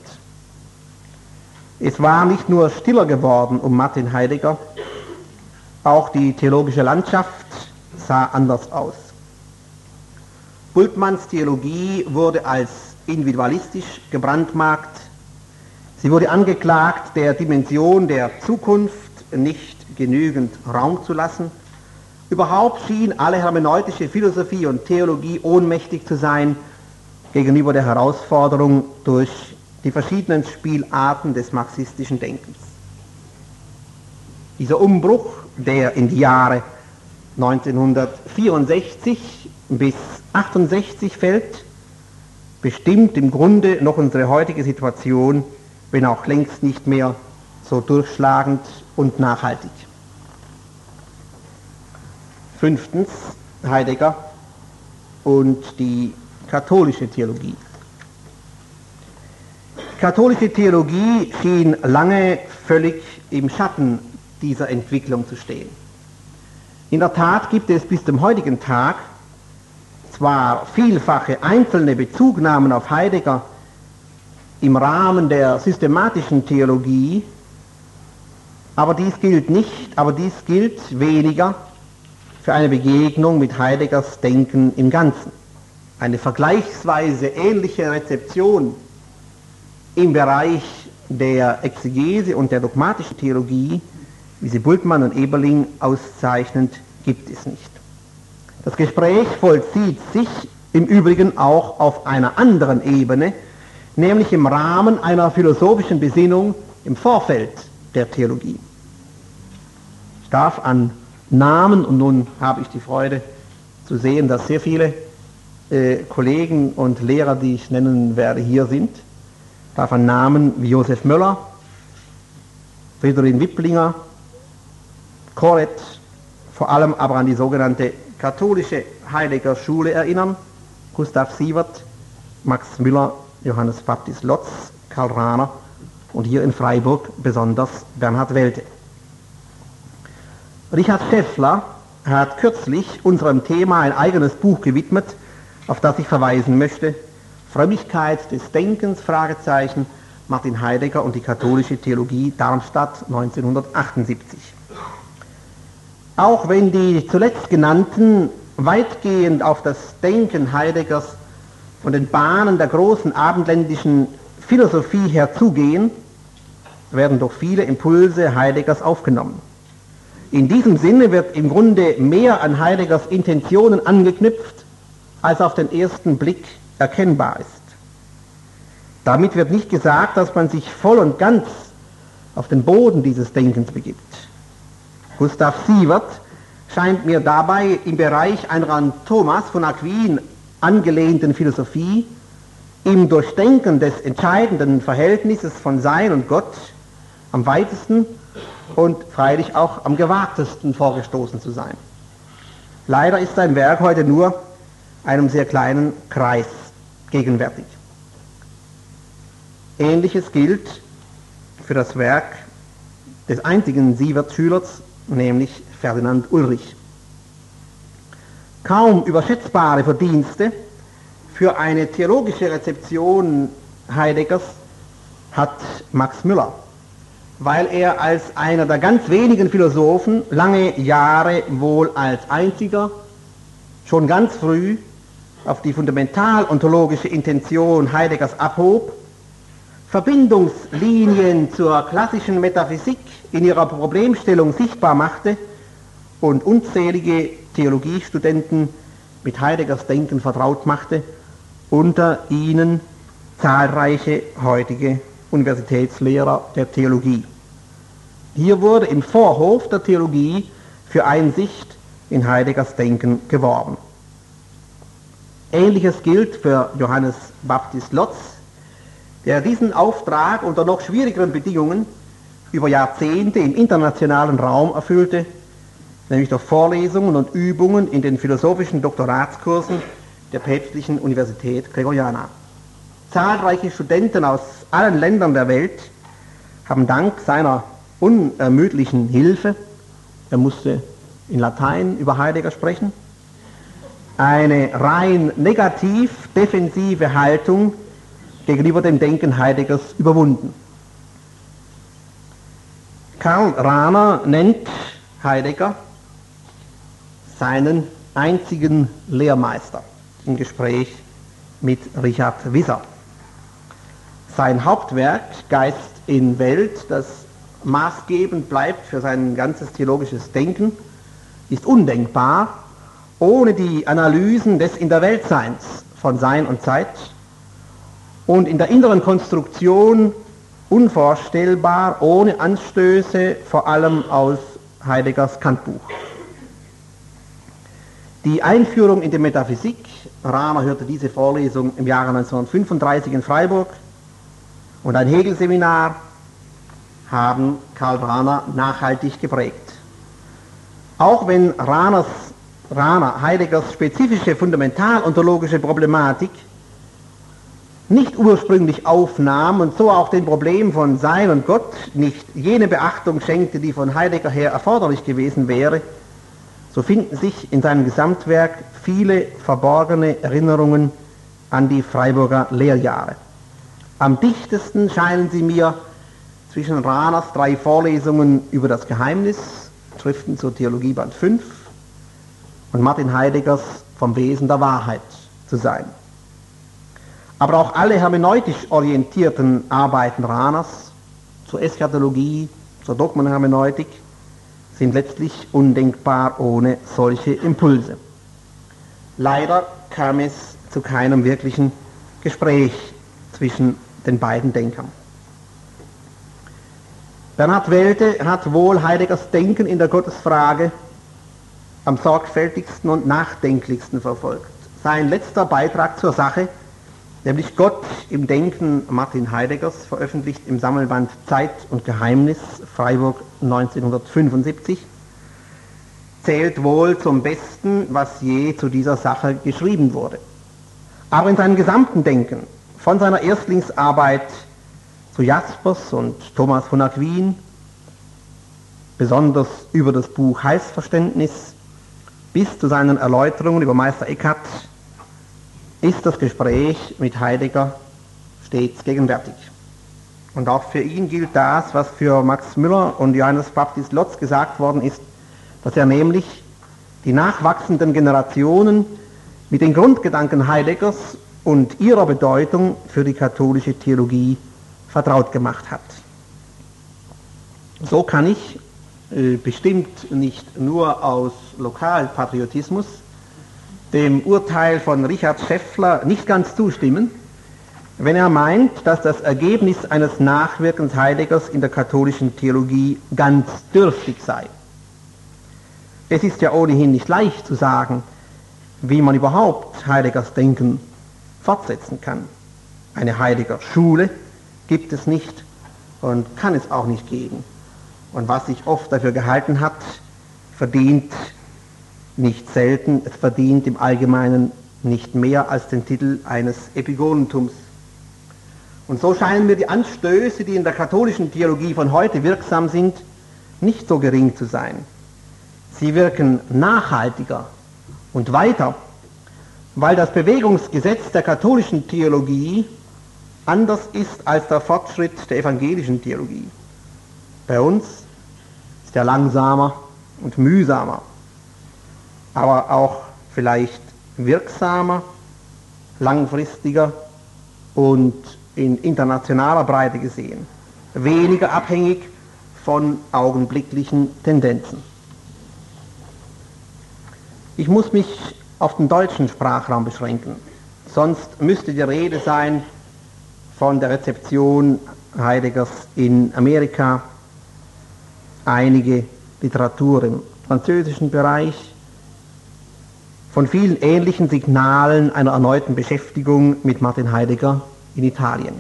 Es war nicht nur stiller geworden um Martin Heidegger, auch die theologische Landschaft sah anders aus. Bultmanns Theologie wurde als individualistisch gebrandmarkt. Sie wurde angeklagt, der Dimension der Zukunft nicht genügend Raum zu lassen. Überhaupt schien alle hermeneutische Philosophie und Theologie ohnmächtig zu sein gegenüber der Herausforderung durch die verschiedenen Spielarten des marxistischen Denkens. Dieser Umbruch, der in die Jahre neunzehnhundertvierundsechzig bis achtundsechzig fällt, bestimmt im Grunde noch unsere heutige Situation, wenn auch längst nicht mehr so durchschlagend und nachhaltig. Fünftens, Heidegger und die katholische Theologie. Katholische Theologie schien lange völlig im Schatten dieser Entwicklung zu stehen. In der Tat gibt es bis zum heutigen Tag zwar vielfache einzelne Bezugnahmen auf Heidegger im Rahmen der systematischen Theologie, aber dies gilt nicht, aber dies gilt weniger für eine Begegnung mit Heideggers Denken im Ganzen. Eine vergleichsweise ähnliche Rezeption im Bereich der Exegese und der dogmatischen Theologie, wie sie Bultmann und Eberling auszeichnend, gibt es nicht. Das Gespräch vollzieht sich im Übrigen auch auf einer anderen Ebene, nämlich im Rahmen einer philosophischen Besinnung im Vorfeld der Theologie. Ich darf an Namen, und nun habe ich die Freude zu sehen, dass sehr viele äh, Kollegen und Lehrer, die ich nennen werde, hier sind, ich darf an Namen wie Josef Möller, Fridolin Wipplinger, Koret, vor allem aber an die sogenannte katholische Heidegger Schule erinnern: Gustav Sievert, Max Müller, Johannes Baptist Lotz, Karl Rahner und hier in Freiburg besonders Bernhard Welte. Richard Scheffler hat kürzlich unserem Thema ein eigenes Buch gewidmet, auf das ich verweisen möchte: Frömmigkeit des Denkens, Fragezeichen, Martin Heidegger und die katholische Theologie, Darmstadt neunzehnhundertachtundsiebzig. Auch wenn die zuletzt genannten weitgehend auf das Denken Heideggers von den Bahnen der großen abendländischen Philosophie her zugehen, werden doch viele Impulse Heideggers aufgenommen. In diesem Sinne wird im Grunde mehr an Heideggers Intentionen angeknüpft, als auf den ersten Blick erkennbar ist. Damit wird nicht gesagt, dass man sich voll und ganz auf den Boden dieses Denkens begibt. Gustav Sievert scheint mir dabei im Bereich einer an Thomas von Aquin angelehnten Philosophie im Durchdenken des entscheidenden Verhältnisses von Sein und Gott am weitesten und freilich auch am gewagtesten vorgestoßen zu sein. Leider ist sein Werk heute nur einem sehr kleinen Kreis gegenwärtig. Ähnliches gilt für das Werk des einzigen Sievert-Schülers, nämlich Ferdinand Ulrich. Kaum überschätzbare Verdienste für eine theologische Rezeption Heideggers hat Max Müller, weil er als einer der ganz wenigen Philosophen lange Jahre wohl als einziger schon ganz früh auf die fundamental-ontologische Intention Heideggers abhob, Verbindungslinien zur klassischen Metaphysik in ihrer Problemstellung sichtbar machte und unzählige Theologiestudenten mit Heideggers Denken vertraut machte, unter ihnen zahlreiche heutige Universitätslehrer der Theologie. Hier wurde im Vorhof der Theologie für Einsicht in Heideggers Denken geworben. Ähnliches gilt für Johannes Baptist Lotz, der diesen Auftrag unter noch schwierigeren Bedingungen über Jahrzehnte im internationalen Raum erfüllte, nämlich durch Vorlesungen und Übungen in den philosophischen Doktoratskursen der Päpstlichen Universität Gregoriana. Zahlreiche Studenten aus allen Ländern der Welt haben dank seiner unermüdlichen Hilfe, er musste in Latein über Heidegger sprechen, eine rein negativ-defensive Haltung gegenüber dem Denken Heideggers überwunden. Karl Rahner nennt Heidegger seinen einzigen Lehrmeister im Gespräch mit Richard Visser. Sein Hauptwerk Geist in Welt, das maßgebend bleibt für sein ganzes theologisches Denken, ist undenkbar ohne die Analysen des In der Weltseins von Sein und Zeit und in der inneren Konstruktion unvorstellbar ohne Anstöße, vor allem aus Heideggers Kantbuch. Die Einführung in die Metaphysik, Rahner hörte diese Vorlesung im Jahre neunzehnhundertfünfunddreißig in Freiburg, und ein Hegel-Seminar haben Karl Rahner nachhaltig geprägt. Auch wenn Rahners, Rahner Heideggers spezifische fundamental-ontologische Problematik nicht ursprünglich aufnahm und so auch dem Problem von Sein und Gott nicht jene Beachtung schenkte, die von Heidegger her erforderlich gewesen wäre, so finden sich in seinem Gesamtwerk viele verborgene Erinnerungen an die Freiburger Lehrjahre. Am dichtesten scheinen sie mir zwischen Rahners drei Vorlesungen über das Geheimnis, Schriften zur Theologie Band fünf, und Martin Heideggers vom Wesen der Wahrheit zu sein. Aber auch alle hermeneutisch orientierten Arbeiten Rahners zur Eschatologie, zur Dogmenhermeneutik sind letztlich undenkbar ohne solche Impulse. Leider kam es zu keinem wirklichen Gespräch zwischen den beiden Denkern. Bernhard Welte hat wohl Heideggers Denken in der Gottesfrage am sorgfältigsten und nachdenklichsten verfolgt. Sein letzter Beitrag zur Sache, nämlich Gott im Denken Martin Heideggers, veröffentlicht im Sammelband Zeit und Geheimnis, Freiburg neunzehnhundertfünfundsiebzig, zählt wohl zum Besten, was je zu dieser Sache geschrieben wurde. Aber in seinem gesamten Denken, von seiner Erstlingsarbeit zu Jaspers und Thomas von Aquin, besonders über das Buch Heilsverständnis, bis zu seinen Erläuterungen über Meister Eckhart, ist das Gespräch mit Heidegger stets gegenwärtig. Und auch für ihn gilt das, was für Max Müller und Johannes Baptist Lotz gesagt worden ist, dass er nämlich die nachwachsenden Generationen mit den Grundgedanken Heideggers und ihrer Bedeutung für die katholische Theologie vertraut gemacht hat. So kann ich äh, bestimmt nicht nur aus Lokalpatriotismus dem Urteil von Richard Scheffler nicht ganz zustimmen, wenn er meint, dass das Ergebnis eines Nachwirkens Heideggers in der katholischen Theologie ganz dürftig sei. Es ist ja ohnehin nicht leicht zu sagen, wie man überhaupt Heideggers Denken fortsetzen kann. Eine Heidegger Schule gibt es nicht und kann es auch nicht geben. Und was sich oft dafür gehalten hat, verdient nicht selten, es verdient im Allgemeinen nicht mehr als den Titel eines Epigonentums. Und so scheinen mir die Anstöße, die in der katholischen Theologie von heute wirksam sind, nicht so gering zu sein. Sie wirken nachhaltiger und weiter, weil das Bewegungsgesetz der katholischen Theologie anders ist als der Fortschritt der evangelischen Theologie. Bei uns ist er langsamer und mühsamer, aber auch vielleicht wirksamer, langfristiger und in internationaler Breite gesehen, weniger abhängig von augenblicklichen Tendenzen. Ich muss mich auf den deutschen Sprachraum beschränken, sonst müsste die Rede sein von der Rezeption Heideggers in Amerika, einige Literatur im französischen Bereich, von vielen ähnlichen Signalen einer erneuten Beschäftigung mit Martin Heidegger in Italien.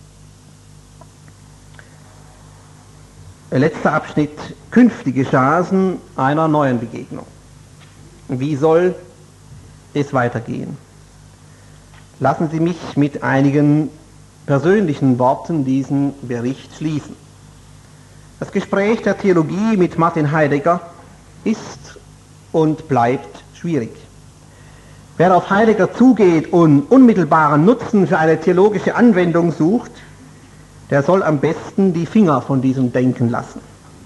Letzter Abschnitt: künftige Chancen einer neuen Begegnung. Wie soll es weitergehen? Lassen Sie mich mit einigen persönlichen Worten diesen Bericht schließen. Das Gespräch der Theologie mit Martin Heidegger ist und bleibt schwierig. Wer auf Heidegger zugeht und unmittelbaren Nutzen für eine theologische Anwendung sucht, der soll am besten die Finger von diesem Denken lassen.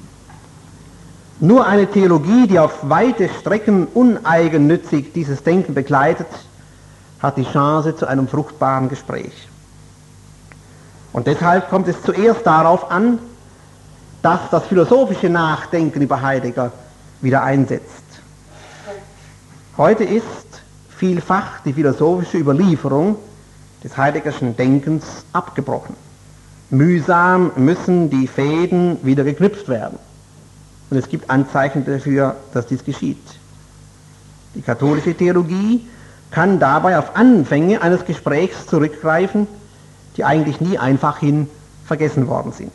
Nur eine Theologie, die auf weite Strecken uneigennützig dieses Denken begleitet, hat die Chance zu einem fruchtbaren Gespräch. Und deshalb kommt es zuerst darauf an, dass das philosophische Nachdenken über Heidegger wieder einsetzt. Heute ist vielfach die philosophische Überlieferung des Heideggerschen Denkens abgebrochen. Mühsam müssen die Fäden wieder geknüpft werden. Und es gibt Anzeichen dafür, dass dies geschieht. Die katholische Theologie kann dabei auf Anfänge eines Gesprächs zurückgreifen, die eigentlich nie einfach hin vergessen worden sind.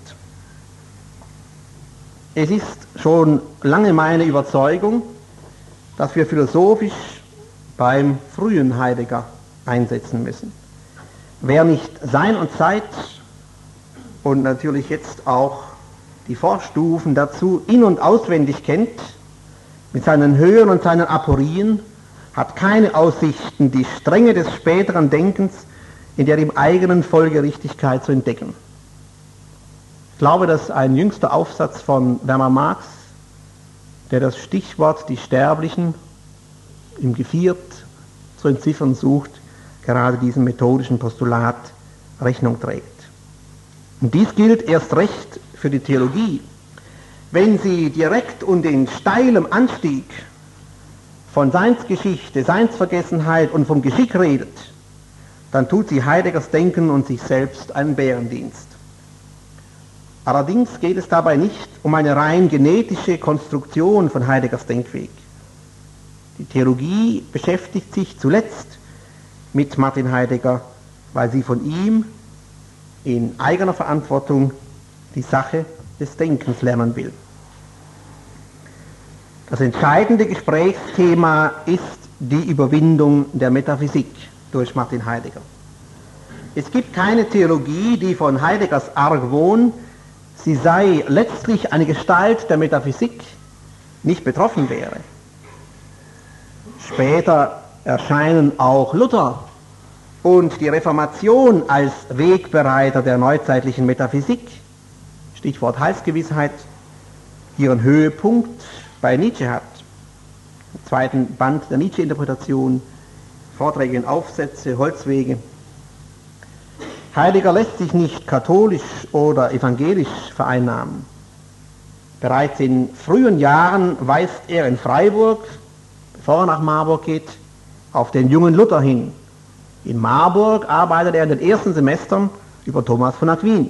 Es ist schon lange meine Überzeugung, dass wir philosophisch beim frühen Heidegger einsetzen müssen. Wer nicht Sein und Zeit und natürlich jetzt auch die Vorstufen dazu in- und auswendig kennt, mit seinen Höhen und seinen Aporien, hat keine Aussichten, die Strenge des späteren Denkens in der ihm eigenen Folgerichtigkeit zu entdecken. Ich glaube, dass ein jüngster Aufsatz von Werner Marx, der das Stichwort die Sterblichen im Geviert zu entziffern sucht, gerade diesem methodischen Postulat Rechnung trägt. Und dies gilt erst recht für die Theologie. Wenn sie direkt und in steilem Anstieg von Seinsgeschichte, Seinsvergessenheit und vom Geschick redet, dann tut sie Heideggers Denken und sich selbst einen Bärendienst. Allerdings geht es dabei nicht um eine rein genetische Konstruktion von Heideggers Denkweg. Die Theologie beschäftigt sich zuletzt mit Martin Heidegger, weil sie von ihm in eigener Verantwortung die Sache des Denkens lernen will. Das entscheidende Gesprächsthema ist die Überwindung der Metaphysik durch Martin Heidegger. Es gibt keine Theologie, die von Heideggers Argwohn, sie sei letztlich eine Gestalt der Metaphysik, nicht betroffen wäre. Später erscheinen auch Luther und die Reformation als Wegbereiter der neuzeitlichen Metaphysik, Stichwort Heilsgewissheit, ihren Höhepunkt bei Nietzsche hat. Im zweiten Band der Nietzsche-Interpretation, Vorträge und Aufsätze, Holzwege. Heidegger lässt sich nicht katholisch oder evangelisch vereinnahmen. Bereits in frühen Jahren weist er in Freiburg, bevor er nach Marburg geht, auf den jungen Luther hin, In Marburg arbeitete er in den ersten Semestern über Thomas von Aquin.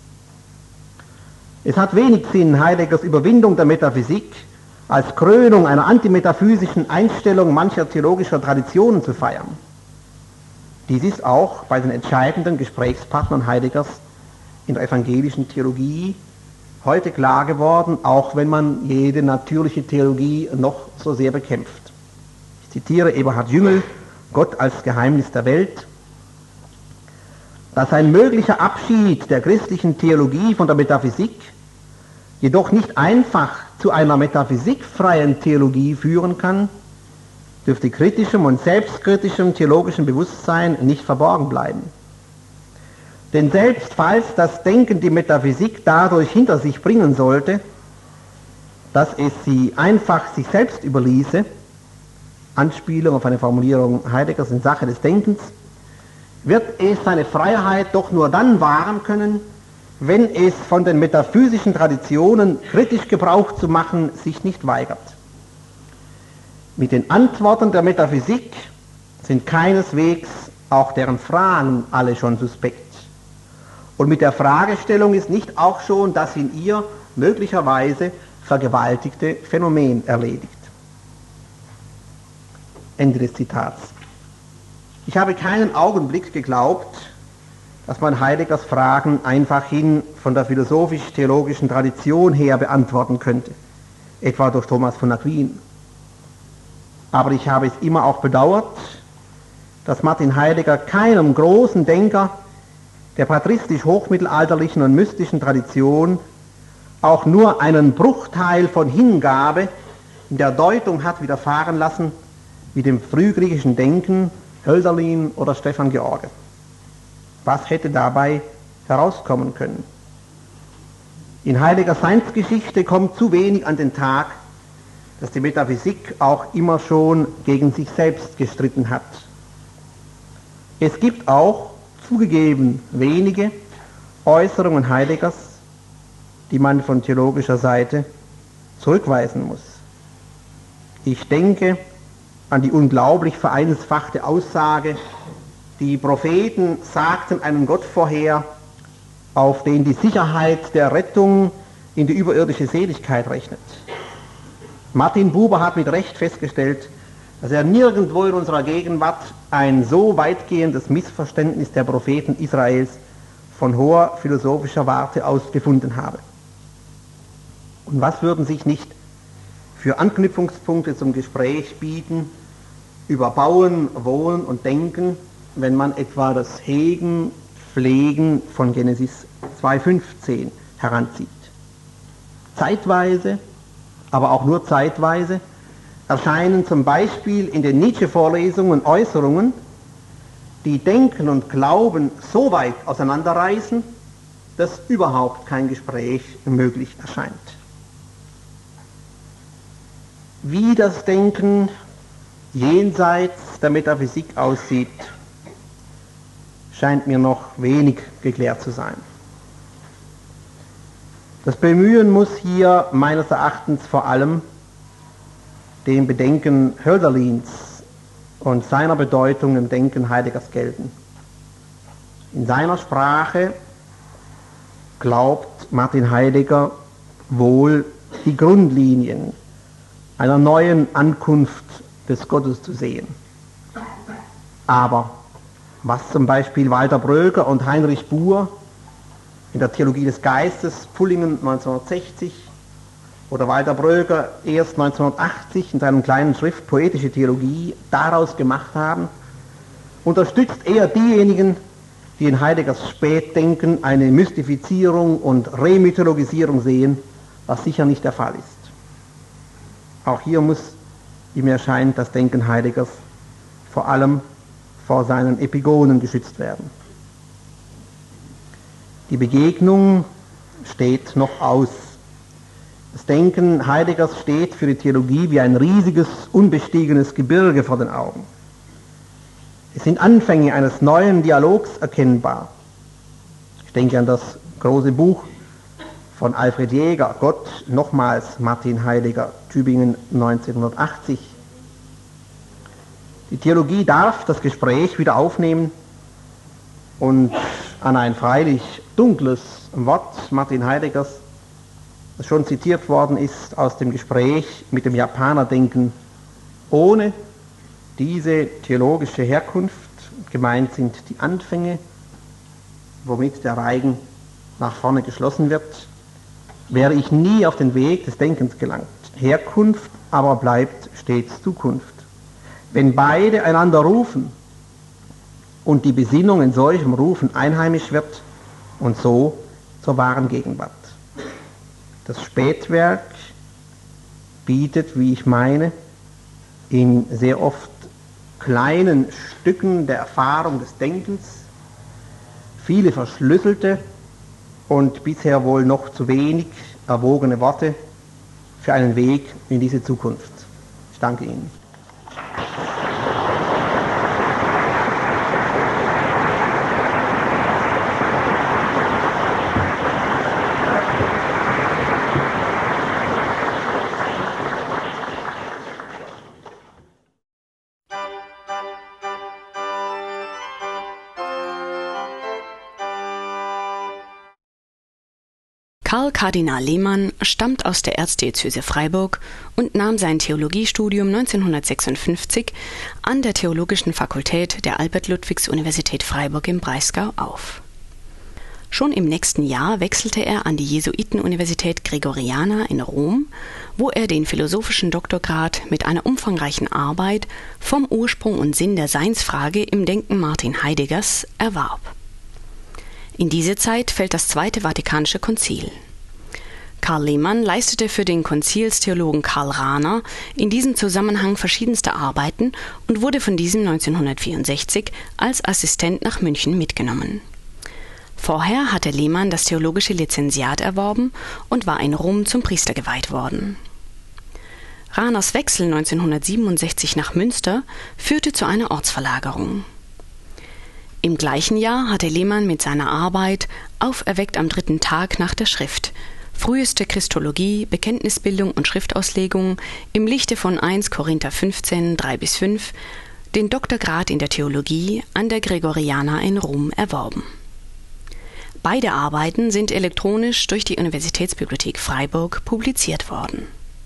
Es hat wenig Sinn, Heideggers Überwindung der Metaphysik als Krönung einer antimetaphysischen Einstellung mancher theologischer Traditionen zu feiern. Dies ist auch bei den entscheidenden Gesprächspartnern Heideggers in der evangelischen Theologie heute klar geworden, auch wenn man jede natürliche Theologie noch so sehr bekämpft. Ich zitiere Eberhard Jüngel, Gott als Geheimnis der Welt: Dass ein möglicher Abschied der christlichen Theologie von der Metaphysik jedoch nicht einfach zu einer metaphysikfreien Theologie führen kann, dürfte kritischem und selbstkritischem theologischen Bewusstsein nicht verborgen bleiben. Denn selbst falls das Denken die Metaphysik dadurch hinter sich bringen sollte, dass es sie einfach sich selbst überließe, Anspielung auf eine Formulierung Heideggers in Sache des Denkens, wird es seine Freiheit doch nur dann wahren können, wenn es von den metaphysischen Traditionen kritisch Gebrauch zu machen sich nicht weigert. Mit den Antworten der Metaphysik sind keineswegs auch deren Fragen alle schon suspekt. Und mit der Fragestellung ist nicht auch schon das in ihr möglicherweise vergewaltigte Phänomen erledigt. Ende des Zitats. Ich habe keinen Augenblick geglaubt, dass man Heideggers Fragen einfach hin von der philosophisch-theologischen Tradition her beantworten könnte, etwa durch Thomas von Aquin. Aber ich habe es immer auch bedauert, dass Martin Heidegger keinem großen Denker der patristisch-hochmittelalterlichen und mystischen Tradition auch nur einen Bruchteil von Hingabe in der Deutung hat widerfahren lassen, wie dem frühgriechischen Denken Hölderlin oder Stefan George. Was hätte dabei herauskommen können? In Heideggers Seinsgeschichte kommt zu wenig an den Tag, dass die Metaphysik auch immer schon gegen sich selbst gestritten hat. Es gibt auch, zugegeben, wenige Äußerungen Heideggers, die man von theologischer Seite zurückweisen muss. Ich denke an die unglaublich vereinfachte Aussage, die Propheten sagten einen Gott vorher, auf den die Sicherheit der Rettung in die überirdische Seligkeit rechnet. Martin Buber hat mit Recht festgestellt, dass er nirgendwo in unserer Gegenwart ein so weitgehendes Missverständnis der Propheten Israels von hoher philosophischer Warte aus gefunden habe. Und was würden sich nicht für Anknüpfungspunkte zum Gespräch bieten über Bauen, Wohnen und Denken, wenn man etwa das Hegen, Pflegen von Genesis zwei fünfzehn heranzieht. Zeitweise, aber auch nur zeitweise, erscheinen zum Beispiel in den Nietzsche-Vorlesungen Äußerungen, die Denken und Glauben so weit auseinanderreißen, dass überhaupt kein Gespräch möglich erscheint. Wie das Denken jenseits der Metaphysik aussieht, scheint mir noch wenig geklärt zu sein. Das Bemühen muss hier meines Erachtens vor allem dem Bedenken Hölderlins und seiner Bedeutung im Denken Heideggers gelten. In seiner Sprache glaubt Martin Heidegger wohl die Grundlinien einer neuen Ankunft des Gottes zu sehen. Aber was zum Beispiel Walter Bröker und Heinrich Buhr in der Theologie des Geistes, Pullingen neunzehnhundertsechzig, oder Walter Bröker erst neunzehnhundertachtzig in seinem kleinen Schrift Poetische Theologie daraus gemacht haben, unterstützt eher diejenigen, die in Heideggers Spätdenken eine Mystifizierung und Remythologisierung sehen, was sicher nicht der Fall ist. Auch hier muss, wie mir scheint, das Denken Heideggers vor allem vor seinen Epigonen geschützt werden. Die Begegnung steht noch aus. Das Denken Heideggers steht für die Theologie wie ein riesiges, unbestiegenes Gebirge vor den Augen. Es sind Anfänge eines neuen Dialogs erkennbar. Ich denke an das große Buch von Alfred Jäger, Gott, nochmals Martin Heidegger, Tübingen neunzehnhundertachtzig. Die Theologie darf das Gespräch wieder aufnehmen und an ein freilich dunkles Wort Martin Heideggers, das schon zitiert worden ist aus dem Gespräch mit dem Japaner denken, ohne diese theologische Herkunft, gemeint sind die Anfänge, womit der Reigen nach vorne geschlossen wird, wäre ich nie auf den Weg des Denkens gelangt. Herkunft aber bleibt stets Zukunft. Wenn beide einander rufen und die Besinnung in solchem Rufen einheimisch wird und so zur wahren Gegenwart. Das Spätwerk bietet, wie ich meine, in sehr oft kleinen Stücken der Erfahrung des Denkens viele verschlüsselte und bisher wohl noch zu wenig erwogene Worte für einen Weg in diese Zukunft. Ich danke Ihnen. Karl Kardinal Lehmann stammt aus der Erzdiözese Freiburg und nahm sein Theologiestudium neunzehnhundertsechsundfünfzig an der Theologischen Fakultät der Albert-Ludwigs-Universität Freiburg im Breisgau auf. Schon im nächsten Jahr wechselte er an die Jesuiten-Universität Gregoriana in Rom, wo er den philosophischen Doktorgrad mit einer umfangreichen Arbeit vom Ursprung und Sinn der Seinsfrage im Denken Martin Heideggers erwarb. In diese Zeit fällt das Zweite Vatikanische Konzil. Karl Lehmann leistete für den Konzilstheologen Karl Rahner in diesem Zusammenhang verschiedenste Arbeiten und wurde von diesem neunzehnhundertvierundsechzig als Assistent nach München mitgenommen. Vorher hatte Lehmann das theologische Lizenziat erworben und war in Rom zum Priester geweiht worden. Rahners Wechsel neunzehnhundertsiebenundsechzig nach Münster führte zu einer Ortsverlagerung. Im gleichen Jahr hatte Lehmann mit seiner Arbeit Auferweckt am dritten Tag nach der Schrift, früheste Christologie, Bekenntnisbildung und Schriftauslegung im Lichte von erster Korinther fünfzehn, drei bis fünf den Doktorgrad in der Theologie an der Gregoriana in Rom erworben. Beide Arbeiten sind elektronisch durch die Universitätsbibliothek Freiburg publiziert worden.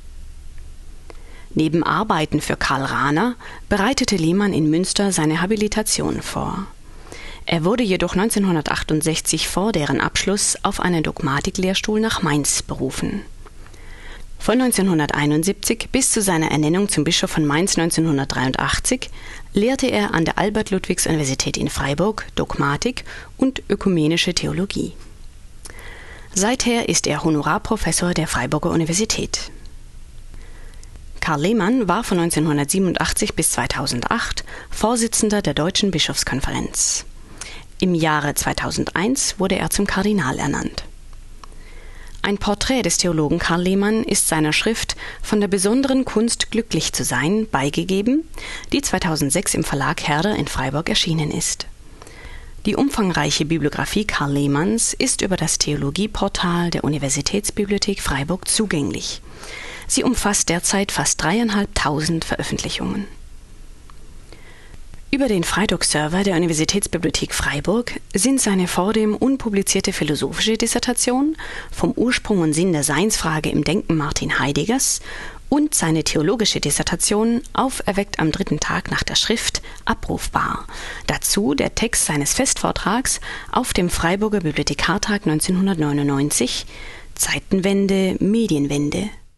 Neben Arbeiten für Karl Rahner bereitete Lehmann in Münster seine Habilitation vor. Er wurde jedoch neunzehnhundertachtundsechzig vor deren Abschluss auf einen Dogmatiklehrstuhl nach Mainz berufen. Von neunzehnhunderteinundsiebzig bis zu seiner Ernennung zum Bischof von Mainz neunzehnhundertdreiundachtzig lehrte er an der Albert-Ludwigs-Universität in Freiburg Dogmatik und ökumenische Theologie. Seither ist er Honorarprofessor der Freiburger Universität. Karl Lehmann war von neunzehnhundertsiebenundachtzig bis zweitausendacht Vorsitzender der Deutschen Bischofskonferenz. Im Jahre zweitausendeins wurde er zum Kardinal ernannt. Ein Porträt des Theologen Karl Lehmann ist seiner Schrift »Von der besonderen Kunst, glücklich zu sein« beigegeben, die zweitausendsechs im Verlag Herder in Freiburg erschienen ist. Die umfangreiche Bibliographie Karl Lehmanns ist über das Theologieportal der Universitätsbibliothek Freiburg zugänglich. Sie umfasst derzeit fast dreieinhalbtausend Veröffentlichungen. Über den Freidog-Server der Universitätsbibliothek Freiburg sind seine vordem unpublizierte philosophische Dissertation Vom Ursprung und Sinn der Seinsfrage im Denken Martin Heideggers und seine theologische Dissertation Auferweckt am dritten Tag nach der Schrift abrufbar. Dazu der Text seines Festvortrags auf dem Freiburger Bibliothekartag neunzehnhundertneunundneunzig, Zeitenwende, Medienwende.